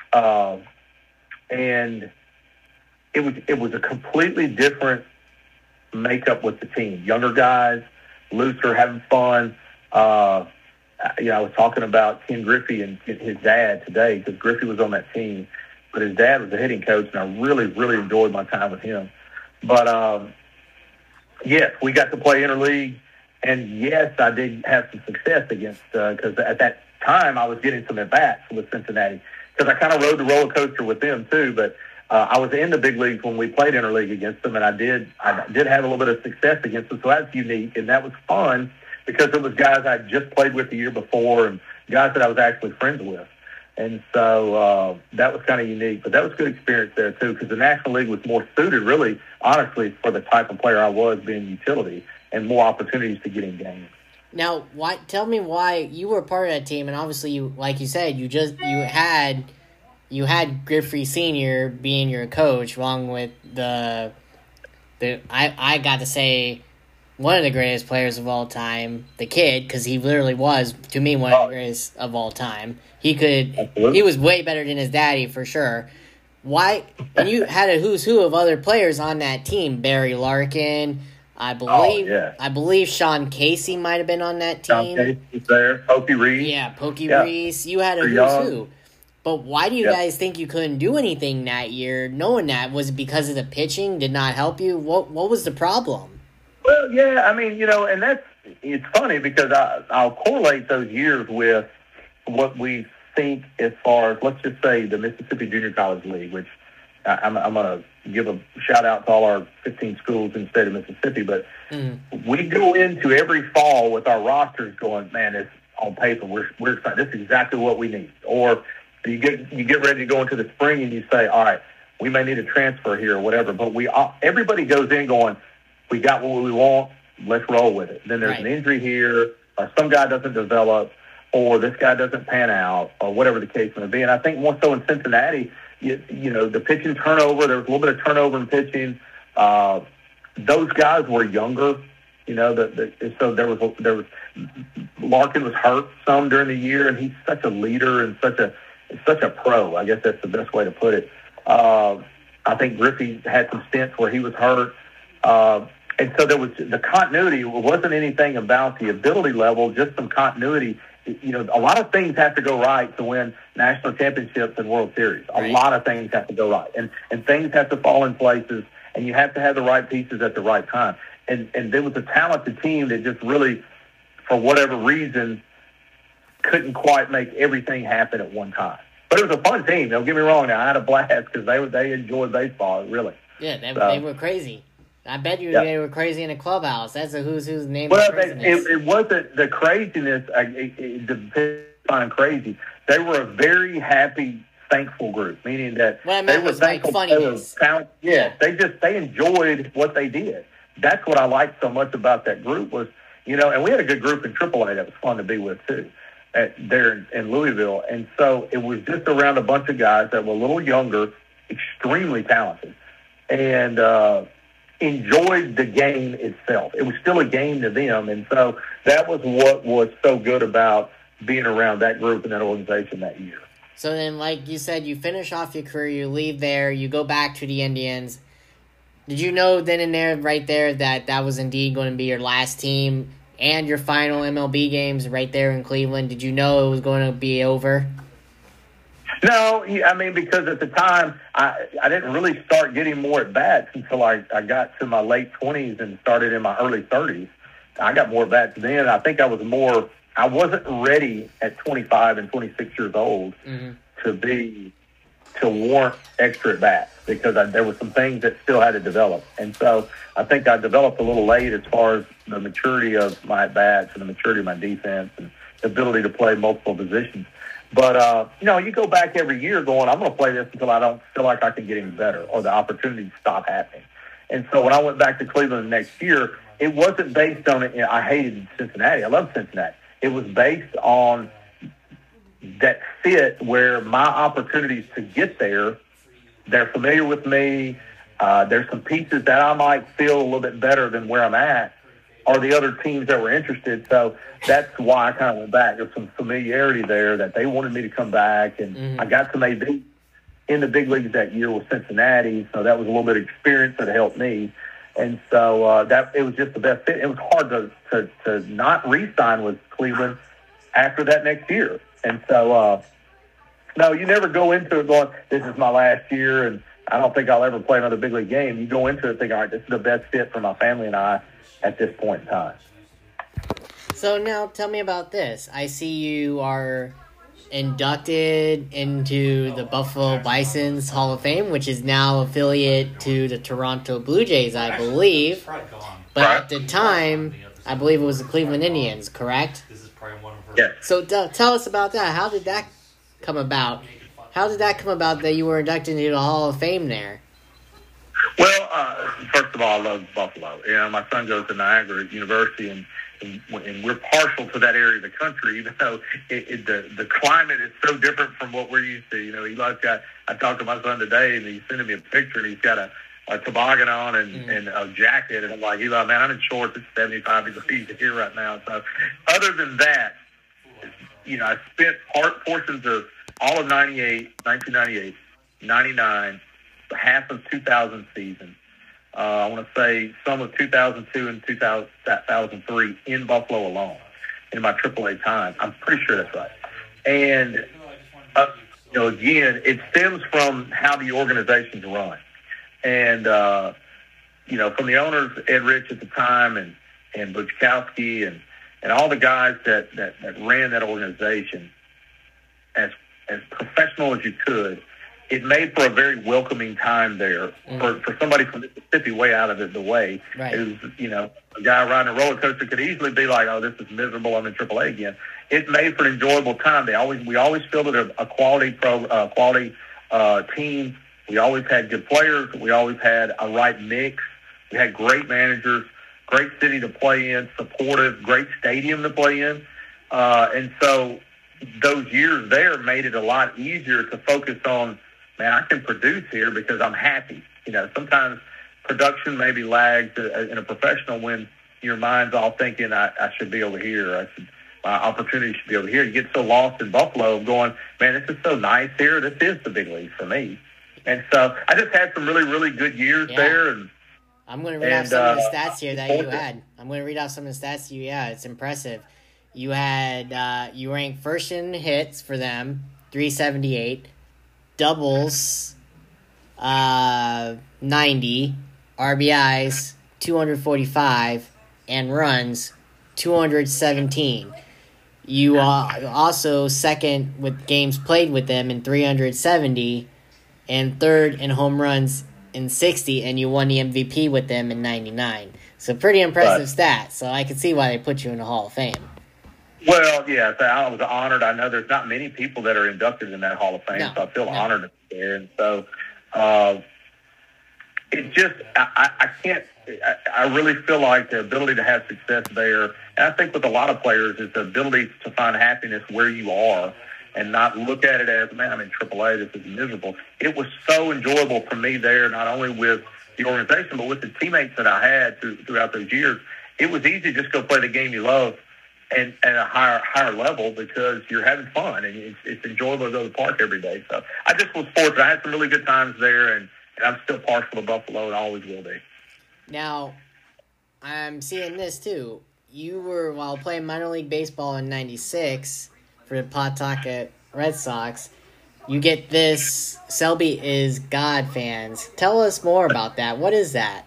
and it was a completely different makeup with the team. Younger guys, looser, having fun. I was talking about Ken Griffey and his dad today because Griffey was on that team, but his dad was the hitting coach, and I really, really enjoyed my time with him. But, yes, we got to play interleague, and, yes, I did have some success against because at that time I was getting some at-bats with Cincinnati because I kind of rode the roller coaster with them too, but I was in the big leagues when we played interleague against them, and I did have a little bit of success against them, so that's unique, and that was fun because it was guys I just played with the year before and guys that I was actually friends with. And so that was kind of unique. But that was a good experience there, too, because the National League was more suited, really, honestly, for the type of player I was, being utility, and more opportunities to get in games. Now, tell me why you were part of that team, and obviously, you, like you said, you had Griffey Sr. being your coach, along with I got to say, one of the greatest players of all time, the kid, because he literally was, to me, one of the greatest of all time. He was way better than his daddy, for sure. Why? And you had a who's who of other players on that team. Barry Larkin, I believe Sean Casey might have been on that team. Sean Casey was there. Pokey Reese. Yeah, Pokey Reese. You had a who's who. But why do you guys think you couldn't do anything that year, knowing that? Was it because of the pitching did not help you? What was the problem? Well, yeah, I mean, and it's funny because I'll correlate those years with what we think as far as, let's just say, the Mississippi Junior College League, which I'm going to give a shout-out to all our 15 schools in the state of Mississippi. But we go into every fall with our rosters going, man, it's on paper, we're excited. This is exactly what we need. Or you get ready to go into the spring and you say, all right, we may need a transfer here or whatever. But everybody goes in going, we got what we want, let's roll with it. Then there's an injury here, or some guy doesn't develop, or this guy doesn't pan out, or whatever the case may be. And I think more so in Cincinnati, the pitching turnover, there was a little bit of turnover in pitching. Those guys were younger, so there was Larkin was hurt some during the year, and he's such a leader and such a pro. I guess that's the best way to put it. I think Griffey had some stints where he was hurt. And so there was the continuity. It wasn't anything about the ability level, just some continuity. A lot of things have to go right to win national championships and World Series. A lot of things have to go right. And things have to fall in places, and you have to have the right pieces at the right time. And there was a talented team that just really, for whatever reason, couldn't quite make everything happen at one time. But it was a fun team. Don't get me wrong. Now, I had a blast because they enjoyed baseball, really. Yeah, they were crazy. I bet you they were crazy in a clubhouse. That's a who's name. Well, it wasn't the craziness. Define crazy. They were a very happy, thankful group, meaning that they were thankful. Like funniness. They enjoyed what they did. That's what I liked so much about that group was, and we had a good group in AAA that was fun to be with too, there in Louisville. And so it was just around a bunch of guys that were a little younger, extremely talented, and enjoyed the game itself. It was still a game to them. And so that was what was so good about being around that group and that organization that year. So then, like you said, you finish off your career, you leave there, you go back to the Indians. Did you know then and there, right there, that was indeed going to be your last team and your final MLB games right there in Cleveland? Did you know it was going to be over? No, I mean, because at the time, I didn't really start getting more at-bats until I got to my late 20s and started in my early 30s. I got more at-bats then. I think I wasn't ready at 25 and 26 years old to warrant extra at-bats because there were some things that still had to develop. And so I think I developed a little late as far as the maturity of my at-bats and the maturity of my defense and the ability to play multiple positions. But, you go back every year going, I'm going to play this until I don't feel like I can get any better or the opportunities stop happening. And so when I went back to Cleveland the next year, it wasn't based on it. I hated Cincinnati. I love Cincinnati. It was based on that fit where my opportunities to get there, they're familiar with me. There's some pieces that I might feel a little bit better than where I'm at or the other teams that were interested. So that's why I kind of went back. There's some familiarity there that they wanted me to come back. And I got to maybe in the big leagues that year with Cincinnati. So that was a little bit of experience that helped me. And so it was just the best fit. It was hard to not re-sign with Cleveland after that next year. And so, no, you never go into it going, this is my last year and I don't think I'll ever play another big league game. You go into it thinking, all right, this is the best fit for my family and I at this point in time. So now tell me about this. I see you are inducted into the Buffalo Bison's Hall of Fame, which is now affiliate to the Toronto Blue Jays, I believe. But at the time, I believe it was the Cleveland Indians, correct? Yeah. So tell us about that. How did that come about? How did that come about that you were inducted into the Hall of Fame there? Well, first of all, I love Buffalo. My son goes to Niagara University, and we're partial to that area of the country, even though the climate is so different from what we're used to. Eli's I talked to my son today, and he's sending me a picture, and he's got a toboggan on and a jacket, and I'm like, Eli, man, I'm in shorts. It's 75 degrees here right now. So other than that, I spent portions of all of 1998, 99, half of 2000 season. I want to say some of 2002 and 2003 in Buffalo alone in my AAA time. I'm pretty sure that's right. And again, it stems from how the organization's run. And, from the owners, Ed Rich at the time and Buchkowski and all the guys that ran that organization as professional as you could, it made for a very welcoming time there for somebody from Mississippi way out of the way. Right. It was, a guy riding a roller coaster could easily be like, oh, this is miserable, I'm in AAA again. It made for an enjoyable time. We always felt it a quality team. We always had good players. We always had a right mix. We had great managers, great city to play in, supportive, great stadium to play in. And so those years there made it a lot easier to focus on, man, I can produce here because I'm happy. Sometimes production maybe lags in a professional when your mind's all thinking, I should be over here. My opportunity should be over here. You get so lost in Buffalo going, man, this is so nice here. This is the big league for me. And so I just had some really, really good years there. And I'm going to read off some of the stats here that you had. I'm going to read off some of the stats you had. It's impressive. You had you ranked first in hits for them, 378, doubles, 90, RBIs, 245, and runs, 217. You are also second with games played with them in 370, and third in home runs in 60, and you won the MVP with them in 99. So pretty impressive stats. So I can see why they put you in the Hall of Fame. Well, yeah, I was honored. I know there's not many people that are inducted in that Hall of Fame, so I feel honored to be there. And so it just, I can't, I really feel like the ability to have success there, and I think with a lot of players, is the ability to find happiness where you are and not look at it as, man, I'm in AAA, this is miserable. It was so enjoyable for me there, not only with the organization, but with the teammates that I had throughout those years. It was easy to just go play the game you love and at a higher level because you're having fun and it's enjoyable to go to the park every day. So I just was fortunate. I had some really good times there, and I'm still partial to Buffalo and always will be. Now, I'm seeing this too. You were, while playing minor league baseball in 96 for the Pawtucket Red Sox, you get this Selby is God fans. Tell us more about that. What is that?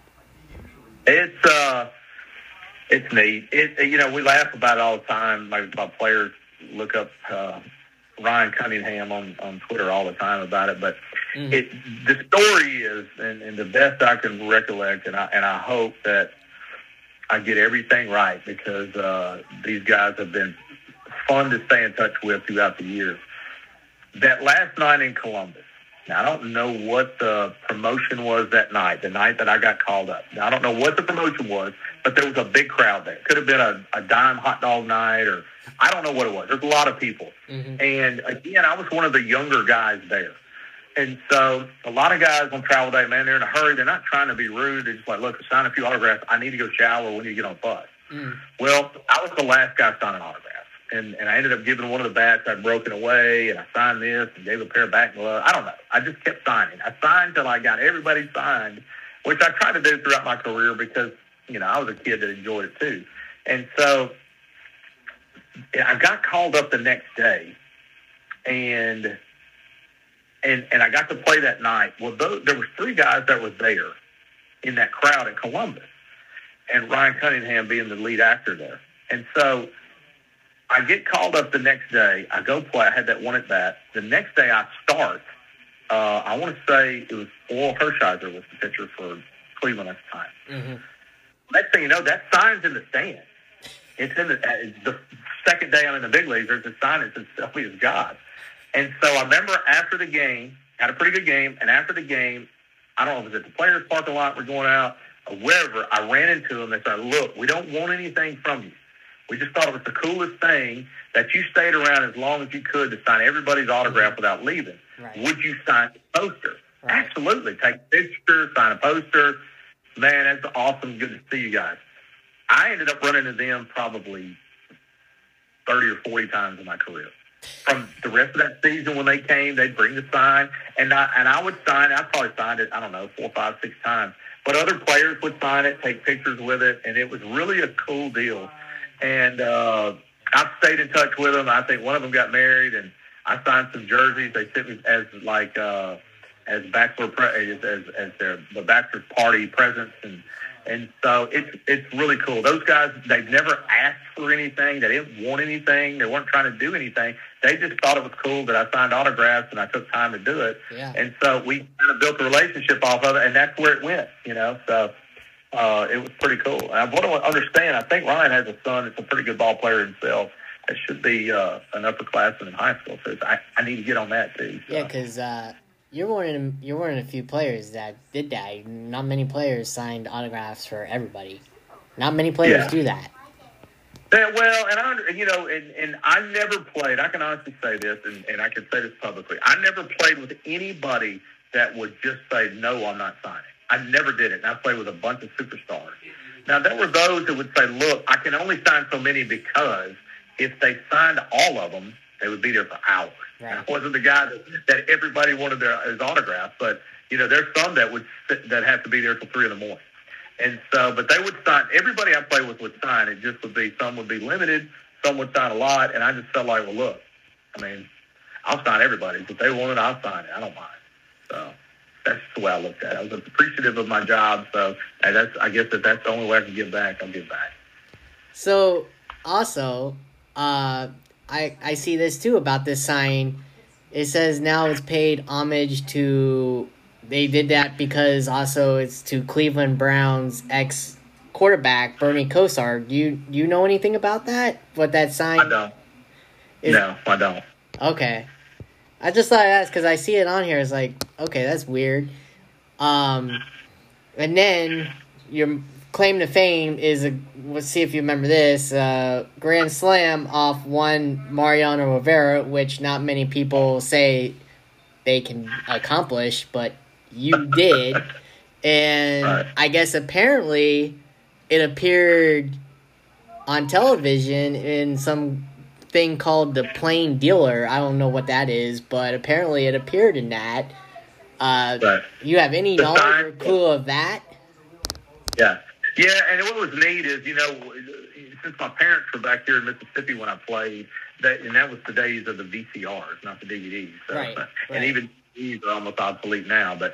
It's neat. We laugh about it all the time. My players look up Ryan Cunningham on Twitter all the time about it. But the story is, and the best I can recollect, and I hope that I get everything right because these guys have been fun to stay in touch with throughout the years. That last night in Columbus, now I don't know what the promotion was that night, the night that I got called up. Now I don't know what the promotion was, but there was a big crowd there. Could have been a dime hot dog night, or I don't know what it was. There's a lot of people. Mm-hmm. And again, I was one of the younger guys there. And so a lot of guys on travel day, man, they're in a hurry. They're not trying to be rude. They're just like, look, sign a few autographs. I need to go shower when you get on the bus. Well, I was the last guy signing autographs. And I ended up giving one of the bats I'd broken away, and I signed this and gave a pair of back gloves. I don't know. I just kept signing. I signed till I got everybody signed, which I tried to do throughout my career because, I was a kid that enjoyed it too. And so I got called up the next day, and I got to play that night. Well, there was three guys that were there in that crowd in Columbus, and Ryan Cunningham being the lead actor there. And so I get called up the next day. I go play. I had that one at bat. The next day I start. I want to say it was Oral Hershiser was the pitcher for Cleveland at the time. Mm-hmm. Next thing you know, that sign's in the stand. It's in the second day I'm in the big leagues. There's a sign that says "Selby is God." And so I remember after the game, had a pretty good game, and after the game, I don't know if it was at the players' parking lot, we're going out, or wherever, I ran into them and said, look, we don't want anything from you. We just thought it was the coolest thing that you stayed around as long as you could to sign everybody's autograph without leaving. Right. Would you sign the poster? Right. Absolutely. Take a picture, sign a poster. Man, that's awesome. Good to see you guys. I ended up running into them probably 30 or 40 times in my career. From the rest of that season when they came, they'd bring the sign, and I would sign it. I probably signed it, 4, 5, 6 times. But other players would sign it, take pictures with it, and it was really a cool deal. And I've stayed in touch with them. I think one of them got married, and I signed some jerseys. They sent me as as bachelor as their the bachelor party presents, and so it's really cool. Those guys, they've never asked for anything. They didn't want anything. They weren't trying to do anything. They just thought it was cool that I signed autographs and I took time to do it. Yeah. And so we kind of built a relationship off of it, and that's where it went. So it was pretty cool. And I want to understand. I think Ryan has a son that's a pretty good ball player himself. It should be an upperclassman in high school. So I need to get on that too. So. Yeah, because you're one of the few players that did that. Not many players signed autographs for everybody. Not many players do that. Yeah, well, and I never played. I can honestly say this, and I can say this publicly. I never played with anybody that would just say, no, I'm not signing. I never did it. And I played with a bunch of superstars. Now, there were those that would say, look, I can only sign so many because if they signed all of them, they would be there for hours. Right. I wasn't the guy that everybody wanted his autograph, but there's some that have to be there till 3 a.m. And so, but they would sign. Everybody I play with would sign. It just would be some would be limited, some would sign a lot, and I just felt like, well, look, I mean, I'll sign everybody. If they want it, I'll sign it. I don't mind. So that's the way I looked at it. I was appreciative of my job, so I guess if that's the only way I can give back, I'll give back. So also, I see this too about this sign. It says now it's paid homage to. They did that because also it's to Cleveland Browns ex-quarterback Bernie Kosar. Do you know anything about that? What that sign? I don't. No, I don't. Okay, I just thought I'd ask because I see it on here. It's like, okay, that's weird. And then your claim to fame is let's see if you remember this, Grand Slam off one Mariano Rivera, which not many people say they can accomplish, but you did. And right. I guess apparently it appeared on television in some thing called The Plain Dealer. I don't know what that is, but apparently it appeared in that. Right. You have any knowledge or clue of that? Yeah. Yeah, and what was neat is, since my parents were back here in Mississippi when I played, and that was the days of the VCRs, not the DVDs. So, right. And even DVDs are almost obsolete now, but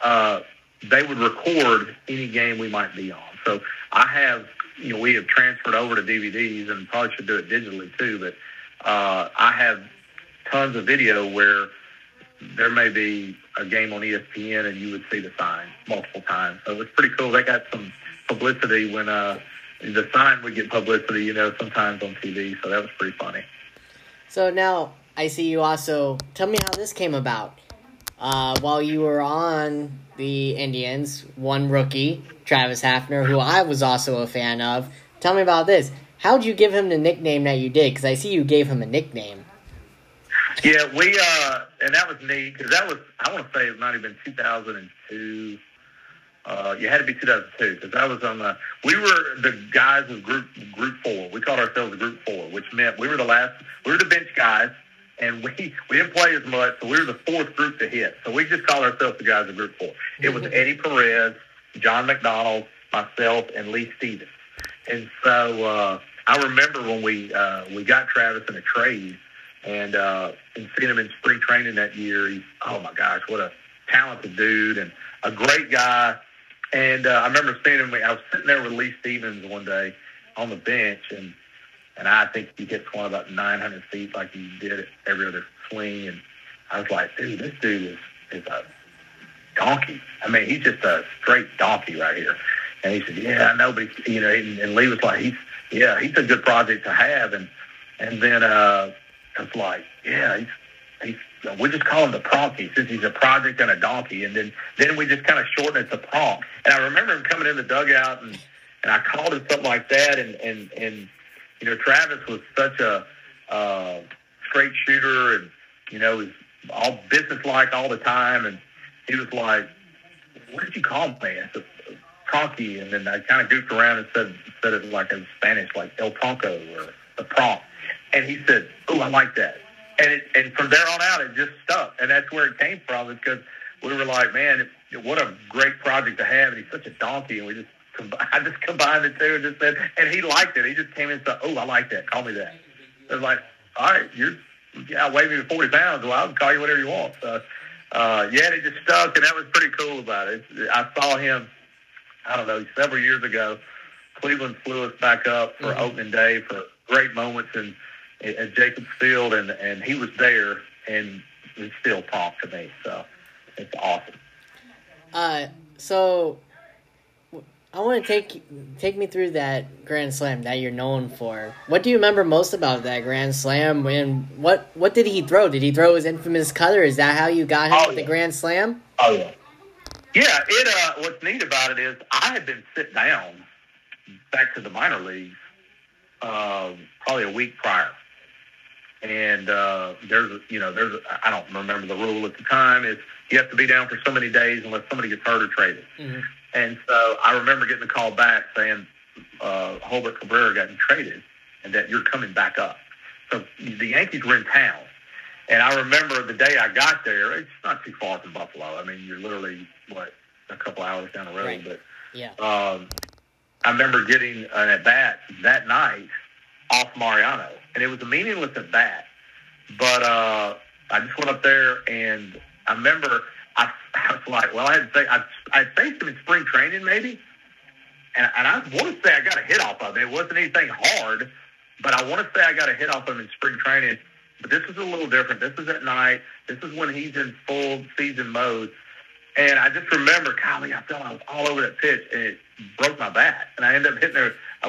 they would record any game we might be on. So I have, we have transferred over to DVDs and probably should do it digitally too, but I have tons of video where there may be a game on ESPN and you would see the sign multiple times. So it's pretty cool. They got some publicity when the sign would get publicity, sometimes on TV. So that was pretty funny. So now I see you also. Tell me how this came about. While you were on the Indians, one rookie, Travis Hafner, who I was also a fan of. Tell me about this. How did you give him the nickname that you did? Because I see you gave him a nickname. Yeah, and that was neat because that was, I want to say it might have been 2002. You had to be 2002 because I was we were the guys of group 4. We called ourselves Group 4, which meant we were the bench guys, and we didn't play as much, so we were the 4th group to hit. So we just called ourselves the guys of Group 4. It was Eddie Perez, John McDonald, myself, and Lee Stevens. And so I remember when we got Travis in a trade, and seeing him in spring training that year, he's, oh my gosh, what a talented dude and a great guy. And I remember seeing him. I was sitting there with Lee Stevens one day on the bench, and I think he hits one about 900 feet like he did every other swing. And I was like, dude, this dude is a donkey. I mean, he's just a straight donkey right here. And he said, yeah, I know, but and Lee was like, he's a good project to have. And then I was like, yeah, we just call him the Pronky since he's a project and a donkey. And then we just kind of shorten it to Pronk. And I remember him coming in the dugout and I called him something like that. And Travis was such a straight shooter and, was all businesslike all the time. And he was like, what did you call me? I said, Pronky. And then I kind of goofed around and said it like in Spanish, like El Pronco or the Pronk. And he said, oh, I like that. And from there on out, it just stuck. And that's where it came from, is because we were like, man, what a great project to have. And he's such a donkey. And I just combined the two and just said, and he liked it. He just came in and said, oh, I like that. Call me that. I was like, all right, outweigh me to 40 pounds. Well, I'll call you whatever you want. So, yeah, it just stuck, and that was pretty cool about it. I saw him, I don't know, several years ago. Cleveland flew us back up for opening day for great moments at Jacobs Field, and he was there, and he still talked to me. So it's awesome. So I want to take me through that Grand Slam that you're known for. What do you remember most about that Grand Slam? And what did he throw? Did he throw his infamous cutter? Is that how you got him with the Grand Slam? Oh, yeah. Yeah, what's neat about it is I had been sit down back to the minor leagues probably a week prior. And I don't remember the rule at the time, is you have to be down for so many days unless somebody gets hurt or traded. Mm-hmm. And so I remember getting a call back saying Holbert Cabrera got traded and that you're coming back up. So the Yankees were in town. And I remember the day I got there, it's not too far from Buffalo. I mean, you're literally, a couple hours down the road. Right. But yeah. I remember getting an at-bat that night off Mariano. And it was a meaningless at-bat. But I just went up there, and I remember I was like, well, I faced him in spring training maybe. And I want to say I got a hit off of him. It wasn't anything hard, but I want to say I got a hit off of him in spring training. But this is a little different. This is at night. This is when he's in full season mode. And I just remember, golly, I felt I was all over that pitch, and it broke my bat. And I ended up hitting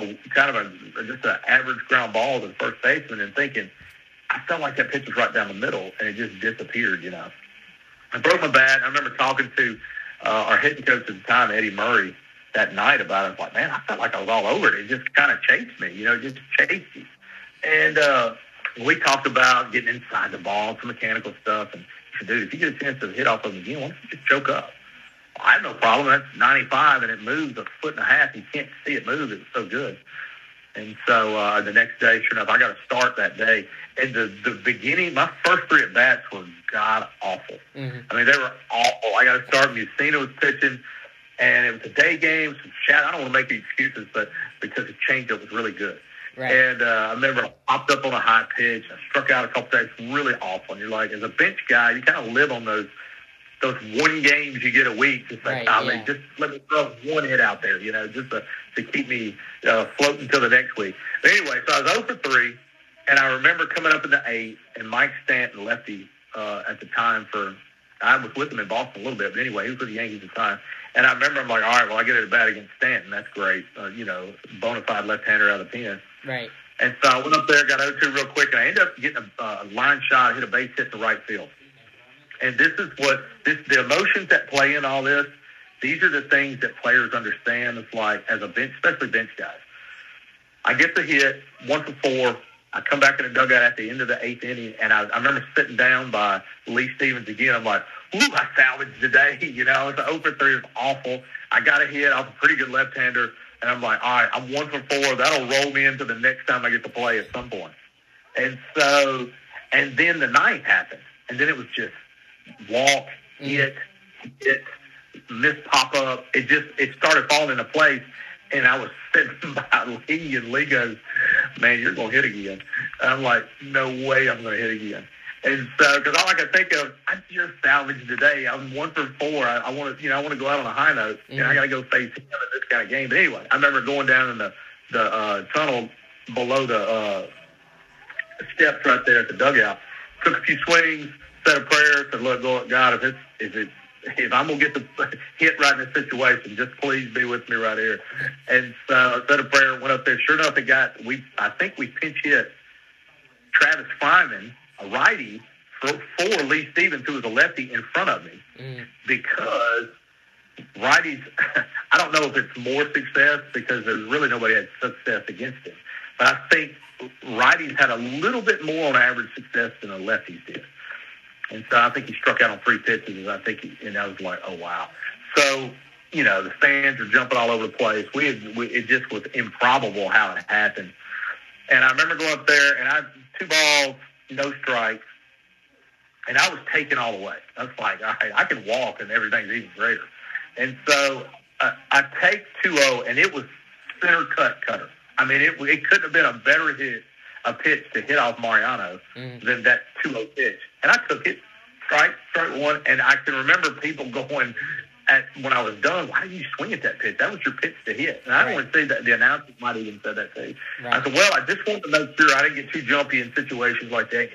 just an average ground ball to the first baseman and thinking, I felt like that pitch was right down the middle, and it just disappeared, I broke my bat. I remember talking to our hitting coach at the time, Eddie Murray, that night about it. I was like, man, I felt like I was all over it. It just kind of chased me, it just chased you. And we talked about getting inside the ball, some mechanical stuff. And he said, dude, if you get a chance to hit off of him again, why don't you just choke up? Well, I have no problem. That's 95, and it moves a foot and a half. You can't see it move. It was so good. And so the next day, sure enough, I got to start that day. And the beginning, my first three at-bats were god-awful. Mm-hmm. I mean, they were awful. I got to start. Mussina was pitching, and it was a day game. I don't want to make any excuses, but because the changeup was really good. Right. And I remember I popped up on a high pitch. I struck out a couple days, really awful. And you're like, as a bench guy, you kind of live on those one games you get a week. Just like, just let me throw one hit out there, just to keep me floating until the next week. But anyway, so I was 0 for 3, and I remember coming up in the 8th, and Mike Stanton, lefty at the time I was with him in Boston a little bit, but anyway, he was with the Yankees at the time. And I remember I'm like, all right, well, I get it at bat against Stanton. That's great. Bona fide left-hander out of the pen. Right. And so I went up there, got 0-2 real quick, and I ended up getting a line shot, hit a base hit to right field. And this is the emotions that play in all this, these are the things that players understand. It's like, as a bench, especially bench guys. I get the hit, 1 for 4. I come back in the dugout at the end of the 8th inning, and I remember sitting down by Lee Stevens again. I'm like, ooh, I salvaged today. It's an 0 for 3. It's awful. I got a hit off a pretty good left-hander, and I'm like, all right, I'm 1 for 4. That'll roll me into the next time I get to play at some point. And then the 9th happened, and then it was just walk, hit, miss pop-up. It started falling into place. And I was sitting by Lee, and Lee goes, man, you're going to hit again. And I'm like, no way I'm going to hit again. And so, because all I could think of, I just salvaged today. I'm 1 for 4. I want to go out on a high note, and I got to go face him in this kind of game. But anyway, I remember going down in the tunnel below the steps right there at the dugout. Took a few swings, said a prayer, said, look, God, if I'm going to get the hit right in this situation, just please be with me right here. And so I said a prayer, went up there. Sure enough, I think we pinch hit Travis Fryman, a righty, for Lee Stevens, who was a lefty, in front of me. Because righties, I don't know if it's more success because there's really nobody had success against him. But I think righties had a little bit more on average success than the lefties did. And so I think he struck out on 3 pitches, and I was like, oh, wow. So, the fans are jumping all over the place. It just was improbable how it happened. And I remember going up there, and 2 balls, no strikes, and I was taken all the way. I was like, all right, I can walk, and everything's even greater. And so I take 2-0, and it was center cutter. I mean, it couldn't have been a better hit. a pitch to hit off Mariano than that 2-0 pitch. And I took it, strike one, and I can remember people going when I was done, why did you swing at that pitch? That was your pitch to hit. And I don't want to say that the announcers might even said that to you. Right. I said, well, I just wanted to make sure I didn't get too jumpy in situations like that.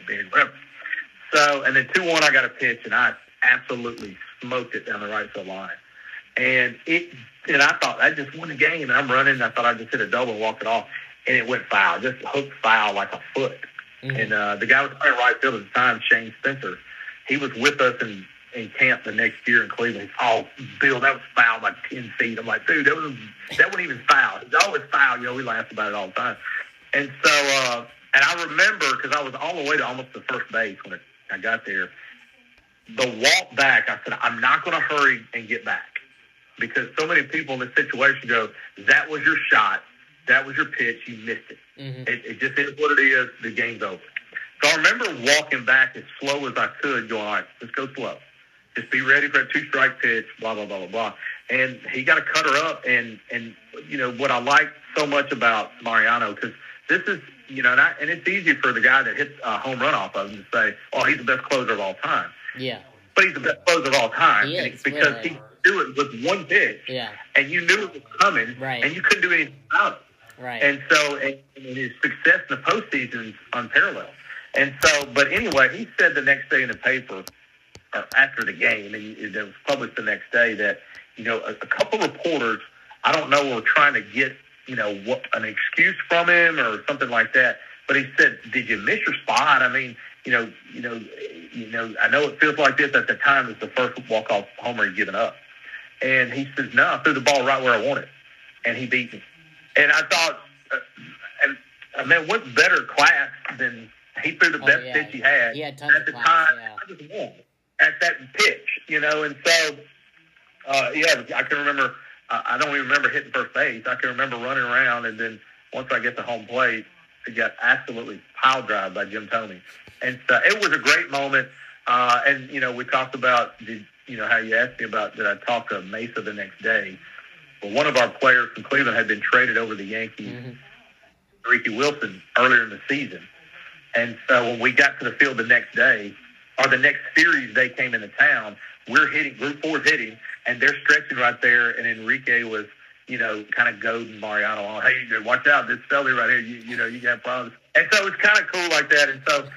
So, and then 2-1, I got a pitch, and I absolutely smoked it down the right field line. And I thought I just won the game, and I'm running, and I thought I just hit a double and walk it off, and it went foul, just hooked foul like a foot. And the guy was playing right field at the time, Shane Spencer. He was with us in camp the next year in Cleveland. Oh, Bill, that was foul by 10 feet. I'm like, dude, that wasn't even foul. It's always foul. We laugh about it all the time. And so, and I remember, because I was all the way to almost the first base when I got there, the walk back, I said, I'm not going to hurry and get back, because so many people in this situation go, that was your shot. That was your pitch. You missed it. It just is what it is. The game's over. So I remember walking back as slow as I could, going, all right, let's go slow. Just be ready for a 2-strike pitch, blah, blah, blah, blah, blah. And he got to cut her up. And what I like so much about Mariano, because this is, and it's easy for the guy that hits a home run off of him to say, oh, he's the best closer of all time. Yeah. But he's the best closer of all time. Because he do it with one pitch. Yeah. And you knew it was coming. Right. And you couldn't do anything about it. Right. And so and his success in the postseason is unparalleled. And so, but anyway, he said the next day in the paper, or after the game, and it was published the next day, that, a couple reporters, I don't know, were trying to get, what an excuse from him or something like that. But he said, did you miss your spot? I mean, I know it feels like this. At the time, it's the first walk-off homer he'd given up. And he says, no, I threw the ball right where I wanted. And he beat me. And I thought, what's better class than he threw the best pitch he had. He had tons at the of class, time. yeah. I just won at that pitch, and so, I can remember, I don't even remember hitting first base. I can remember running around, and then once I get to home plate, I got absolutely pile drive by Jim Thome. And so it was a great moment. And, we talked about, how you asked me about, did I talk to Mesa the next day? Well, one of our players from Cleveland had been traded over to the Yankees, Ricky Wilson, earlier in the season. And so when we got to the field the next day, or the next series they came into town, we're hitting, Group 4's hitting, and they're stretching right there, and Enrique was, kind of goading Mariano on, hey, watch out, this fella right here, you got problems. And so it's kind of cool like that. And so,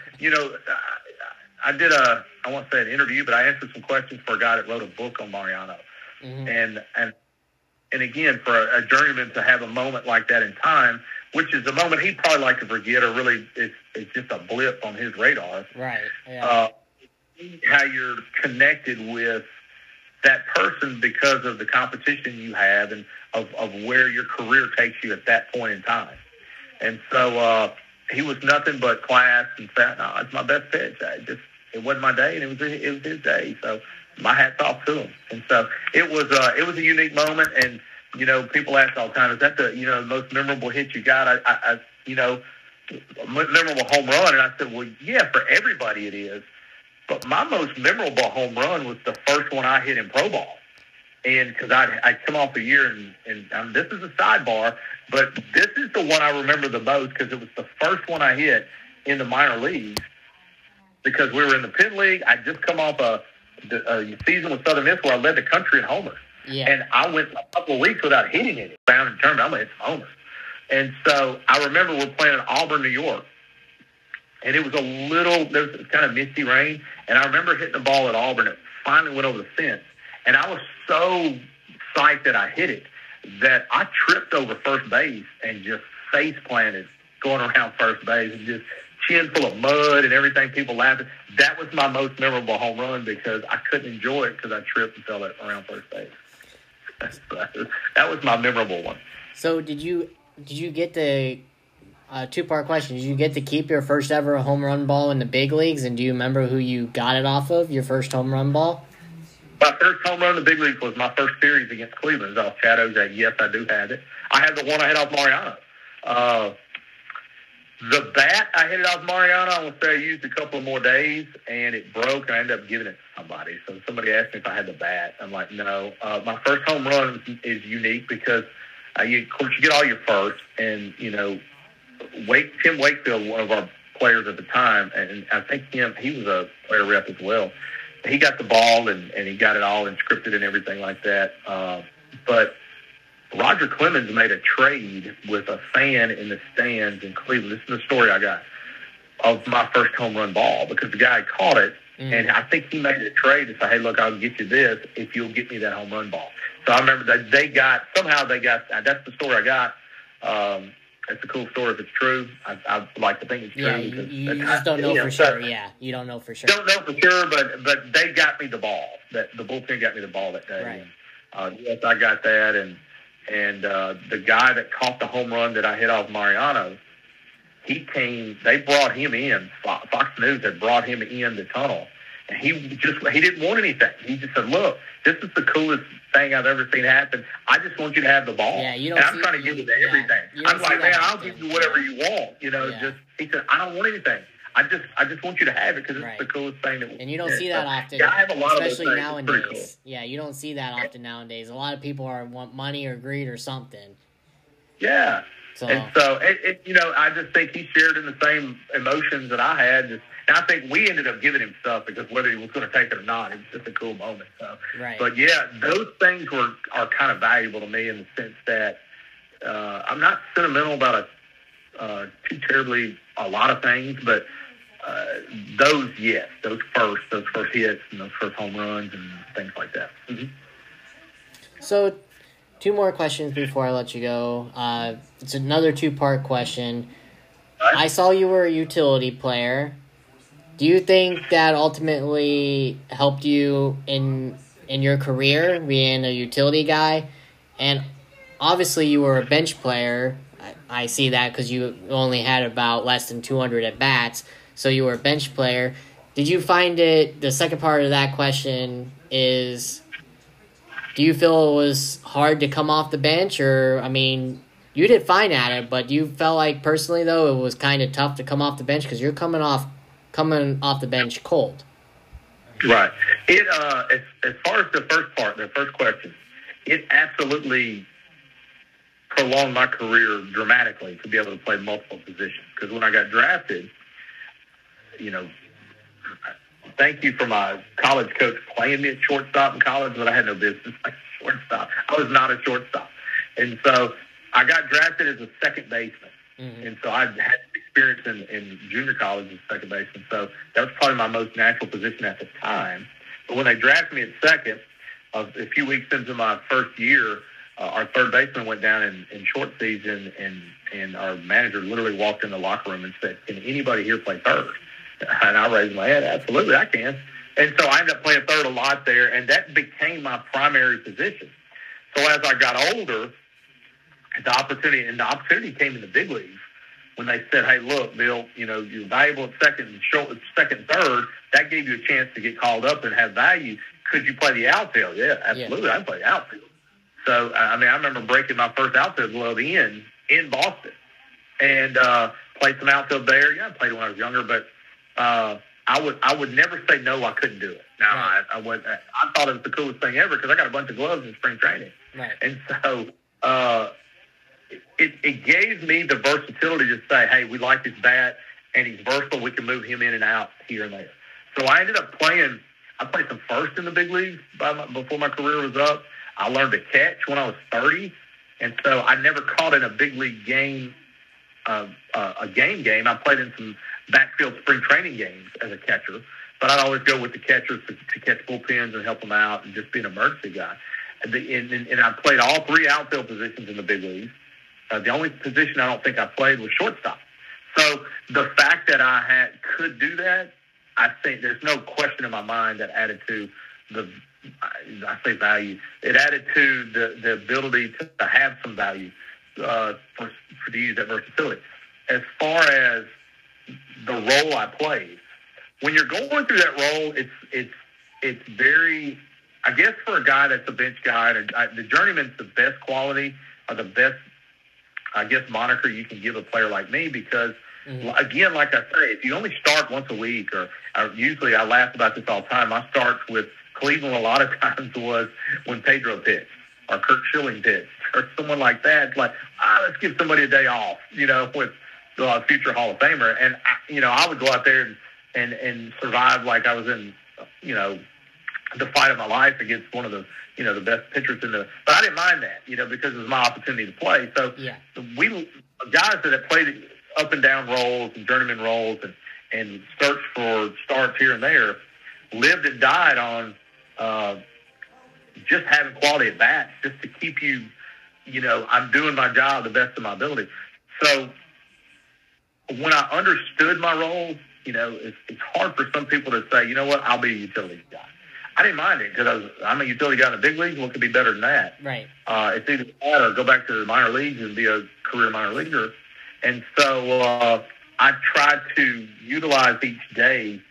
I did I won't say an interview, but I answered some questions for a guy that wrote a book on Mariano. And again, for a journeyman to have a moment like that in time, which is a moment he'd probably like to forget, or really it's just a blip on his radar. Right. Yeah. How you're connected with that person because of the competition you have and of where your career takes you at that point in time. And so he was nothing but class and said, no, it's my best pitch. It wasn't my day, and it was his day. So my hat's off to him. And so it was a unique moment. And people ask all the time, is that the most memorable hit you got? I memorable home run, and I said, well, yeah, for everybody it is. But my most memorable home run was the first one I hit in pro ball. And because I come off a year, and this is a sidebar, but this is the one I remember the most because it was the first one I hit in the minor leagues, because we were in the Penn League. I'd just come off a season with Southern Miss where I led the country in homers. Yeah. And I went a couple of weeks without hitting it. Bound and determined, I'm going to hit some homers. And so I remember we're playing in Auburn, New York. And it was there was kind of misty rain. And I remember hitting the ball at Auburn. It finally went over the fence. And I was so psyched that I hit it that I tripped over first base and just face planted going around first base and just chin full of mud and everything, people laughing. That was my most memorable home run because I couldn't enjoy it because I tripped and fell around first base. That was my memorable one. So did you get the two-part question? Did you get to keep your first ever home run ball in the big leagues, and do you remember who you got it off of, your first home run ball? My first home run in the big leagues was my first series against Cleveland. It was off Chad Ozak. Yes, I do have it. I had the one I hit off Mariano. The bat, I hit it off Mariano. I would say I used a couple of more days, and it broke, and I ended up giving it to somebody. So somebody asked me if I had the bat. I'm like, no. My first home run is unique because, of course, you get all your firsts, and, Tim Wakefield, one of our players at the time, and I think he was a player rep as well. He got the ball and he got it all inscripted and everything like that. But Roger Clemens made a trade with a fan in the stands in Cleveland. This is the story I got of my first home run ball, because the guy caught it, and I think he made a trade to say, hey, look, I'll get you this if you'll get me that home run ball. So I remember that they got, that's the story I got. It's a cool story if it's true. I like to think it's true. Yeah, you just don't know for sure. Yeah, you don't know for sure. Don't know for sure, but they got me the ball. That the bullpen got me the ball that day. Right. And, yes, I got that, and the guy that caught the home run that I hit off Mariano, they brought him in. Fox News had brought him in the tunnel, and he didn't want anything. He just said, look, this is the coolest thing I've ever seen happen. I just want you to have the ball. Yeah, and I'm trying to give you everything. I'm like, man, I'll give you whatever you want. He said, I don't want anything. I just want you to have it because it's the coolest thing. And you don't see that often, yeah, I have a lot especially of nowadays. Cool. Yeah, you don't see that often nowadays. A lot of people want money or greed or something. Yeah. And so, I just think he shared in the same emotions that I had. And I think we ended up giving him stuff because whether he was going to take it or not, it was just a cool moment. So, right. But, yeah, those things are kind of valuable to me in the sense that I'm not sentimental about too terribly a lot of things, but those first hits and those first home runs and things like that. Mm-hmm. So, 2 more questions before I let you go. It's another 2-part question. Right. I saw you were a utility player. Do you think that ultimately helped you in your career, being a utility guy? And obviously you were a bench player. I see that because you only had about less than 200 at-bats, so you were a bench player. Did you find the second part of that question is, do you feel it was hard to come off the bench? Or, I mean, you did fine at it, but do you felt like personally, though, it was kind of tough to come off the bench because you're coming off the bench cold? Right. As far as the first question, it absolutely prolonged my career dramatically to be able to play multiple positions. Because when I got drafted, thank you for my college coach playing me at shortstop in college, but I had no business playing shortstop. I was not a shortstop. And so I got drafted as a second baseman. Mm-hmm. And so I had experience in junior college as a second baseman. So that was probably my most natural position at the time. But when they drafted me at second, a few weeks into my first year, our third baseman went down in short season, and our manager literally walked in the locker room and said, "Can anybody here play third?" And I raised my hand. Absolutely, I can. And so I ended up playing third a lot there, and that became my primary position. So as I got older, the opportunity came in the big leagues when they said, "Hey, look, Bill, you're valuable at second and third. That gave you a chance to get called up and have value. Could you play the outfield?" Yeah, absolutely. Yeah. I play the outfield. So, I remember breaking my first outfield glove in Boston and played some outfield there. Yeah, I played when I was younger, but I would never say no, I couldn't do it. Now, right. I thought it was the coolest thing ever because I got a bunch of gloves in spring training. Right. And so it gave me the versatility to say, hey, we like this bat, and he's versatile. We can move him in and out here and there. So I ended up playing – I played some first in the big leagues before my career was up. I learned to catch when I was 30, and so I never caught in a big league game, a game. I played in some backfield spring training games as a catcher, but I'd always go with the catchers to catch bullpens and help them out and just be an emergency guy. And I played all 3 outfield positions in the big leagues. The only position I don't think I played was shortstop. So the fact that I could do that, I think there's no question in my mind that added to I say value. It added to the ability to have some value for to use that versatility. As far as the role I played, when you're going through that role, it's very. I guess for a guy that's a bench guy, the journeyman's the best quality or the best, I guess, moniker you can give a player like me because. Mm-hmm. Again, like I say, if you only start once a week, or usually I laugh about this all the time. My starts with Cleveland a lot of times was when Pedro pitched or Kurt Schilling pitched or someone like that. It's like, let's give somebody a day off, with future Hall of Famer. And, I would go out there and survive like I was in, the fight of my life against one of the, the best pitchers but I didn't mind that, because it was my opportunity to play. So we guys that have played up and down roles and journeyman roles and searched for starts here and there lived and died on just having quality at bats, just to keep you, I'm doing my job the best of my ability. So when I understood my role, it's hard for some people to say, you know what, I'll be a utility guy. I didn't mind it because I'm a utility guy in the big leagues. What could be better than that? Right. It's either that or go back to the minor leagues and be a career minor leaguer. And so I tried to utilize each day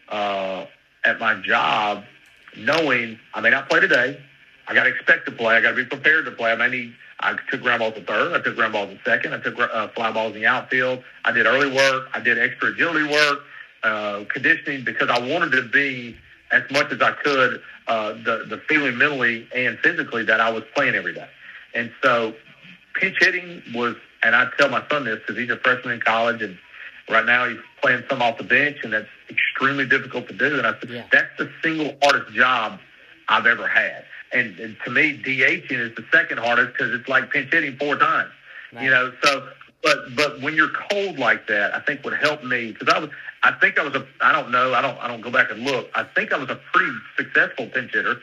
at my job, knowing I may not play today. I got to expect to play. I got to be prepared to play. I took ground balls at third. I took ground balls at second. I took fly balls in the outfield. I did early work. I did extra agility work, conditioning, because I wanted to be, as much as I could, the feeling mentally and physically that I was playing every day. And so pinch hitting was, and I tell my son this because he's a freshman in college, and right now he's playing some off the bench, and that's extremely difficult to do. And I said, that's the single hardest job I've ever had. And to me, DHing is the second hardest because it's like pinch hitting 4 times. Right. So but when you're cold like that, I think what helped me, because I don't know, I don't go back and look. I think I was a pretty successful pinch hitter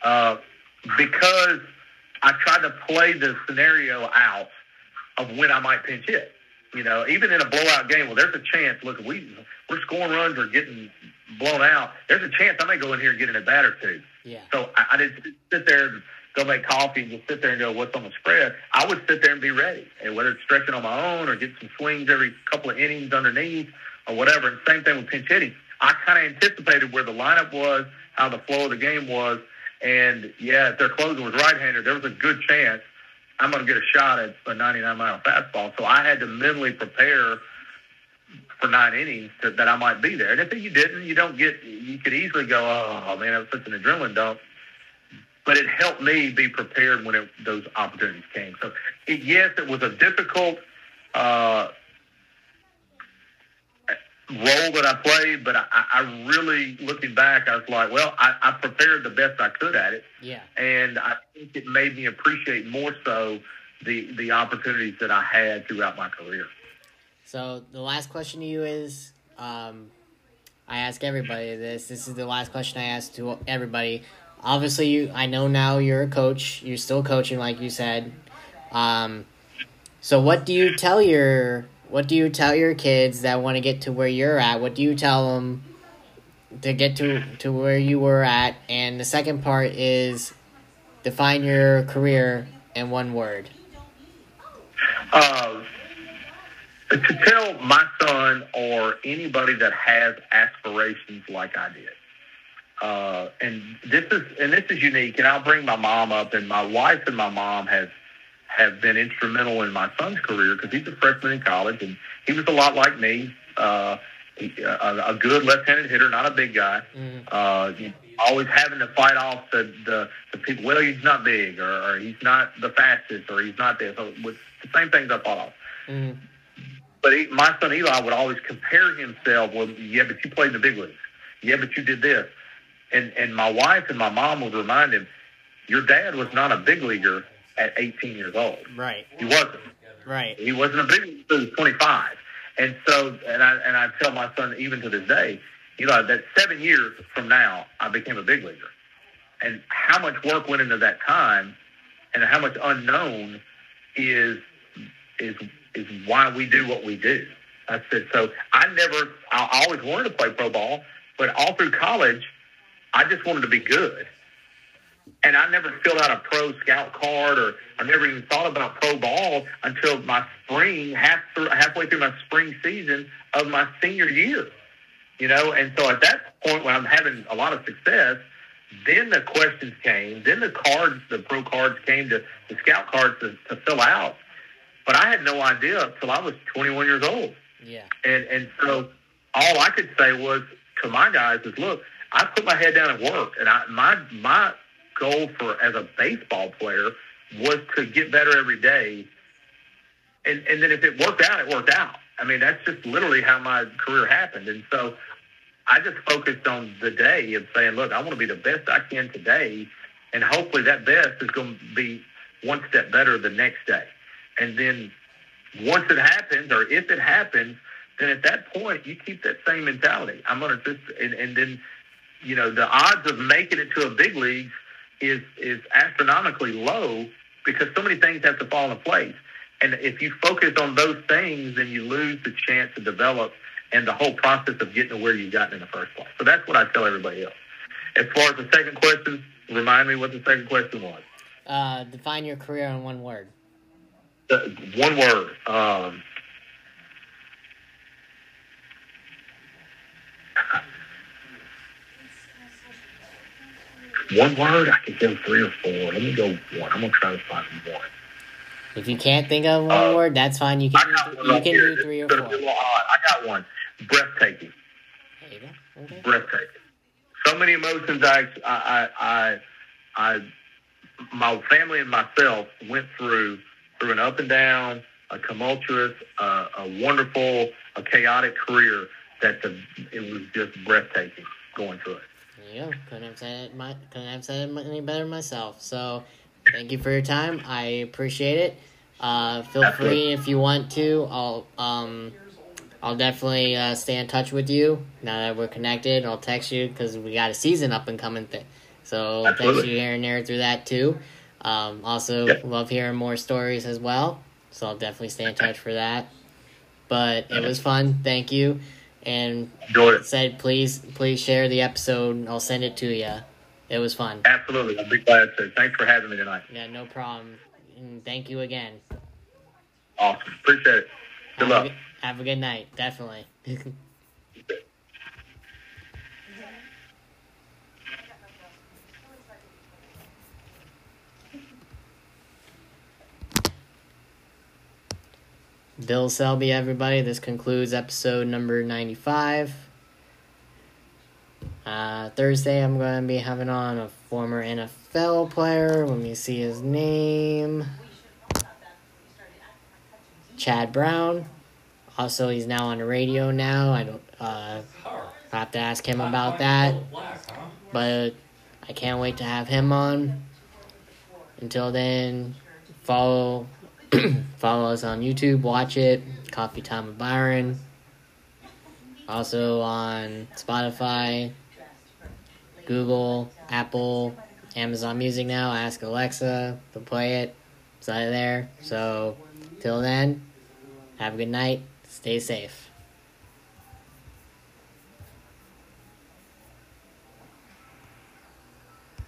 because I tried to play the scenario out of when I might pinch hit. Even in a blowout game, well, there's a chance. Look, we're scoring runs or getting blown out. There's a chance I may go in here and get in a bat or two. Yeah. So I didn't sit there and go make coffee and just sit there and go, what's on the spread? I would sit there and be ready, and whether it's stretching on my own or get some swings every couple of innings underneath or whatever. And same thing with pinch hitting. I kind of anticipated where the lineup was, how the flow of the game was, and if their closer was right-handed, there was a good chance I'm going to get a shot at a 99-mile fastball. So I had to mentally prepare for 9 innings that I might be there. And if you didn't, you could easily go, oh, man, that was such an adrenaline dump. But it helped me be prepared when those opportunities came. So, it was a difficult role that I played, but I really, looking back, I was like, well, I prepared the best I could at it. Yeah. And I think it made me appreciate more so the opportunities that I had throughout my career. So the last question to you is, I ask everybody this. This is the last question I ask to everybody. Obviously, I know now you're a coach. You're still coaching, like you said. So what do you tell your kids that want to get to where you're at? What do you tell them to get to where you were at? And the second part is define your career in one word. To tell my son or anybody that has aspirations like I did. And this is unique, and I'll bring my mom up, and my wife and my mom have been instrumental in my son's career because he's a freshman in college, and he was a lot like me, a good left-handed hitter, not a big guy. Always having to fight off the people. Well, he's not big, or he's not the fastest, or he's not this. So with the same things I fought off. But my son Eli would always compare himself. Well, yeah, but you played in the big leagues. Yeah, but you did this. And my wife and my mom would remind him, your dad was not a big leaguer at 18 years old. Right. He wasn't. Right. He wasn't a big leaguer until he was 25. And so, and I tell my son even to this day, that 7 years from now, I became a big leaguer. And how much work went into that time and how much unknown is why we do what we do. That's it. So I always wanted to play pro ball, but all through college, I just wanted to be good. And I never filled out a pro scout card, or I never even thought about pro ball until my spring, halfway through my spring season of my senior year. And so at that point when I'm having a lot of success, then the questions came, then the pro cards came, the scout cards to fill out. But I had no idea until I was 21 years old. Yeah. And so all I could say was to my guys is, look, I put my head down and worked. And my goal as a baseball player was to get better every day. And then if it worked out, it worked out. I mean, that's just literally how my career happened. And so I just focused on the day of saying, look, I want to be the best I can today, and hopefully that best is going to be one step better the next day. And then once it happens, or if it happens, then at that point you keep that same mentality. I'm going to just, and then, you know, the odds of making it to a big league is astronomically low because so many things have to fall into place. And if you focus on those things, then you lose the chance to develop and the whole process of getting to where you've gotten in the first place. So that's what I tell everybody else. As far as the second question, remind me what the second question was. Define your career in one word. One word. One word? I could go 3 or 4. Let me go 1. I'm going to try to find 1. If you can't think of one word, that's fine. You can do 3 or 4. I got one. Breathtaking. There you go. Okay. Breathtaking. So many emotions. My family and myself went through an up and down, a tumultuous, a wonderful, a chaotic career that it was just breathtaking going through it. There you go. Couldn't have said it any better myself. So, thank you for your time. I appreciate it. Feel free if you want to. I'll definitely stay in touch with you now that we're connected. I'll text you because we got a season up and coming thing. So I'll text you here and there through that too. Also, love hearing more stories as well. So I'll definitely stay in touch for that. But it was fun. Thank you. And said, please share the episode. I'll send it to you. It was fun. Absolutely. I'll be glad to. Thanks for having me tonight. Yeah, no problem. And thank you again. Awesome. Appreciate it. Good luck. Have a good night. Definitely. Bill Selby, everybody. This concludes episode number 95. Thursday, I'm going to be having on a former NFL player. Let me see his name. Chad Brown. Also, he's now on the radio now. I don't have to ask him about that. But I can't wait to have him on. Until then, follow us on YouTube. Watch it. Coffee Time with Byron. Also on Spotify, Google, Apple, Amazon Music now. Ask Alexa to play it. It's out there. So, till then, have a good night. Stay safe.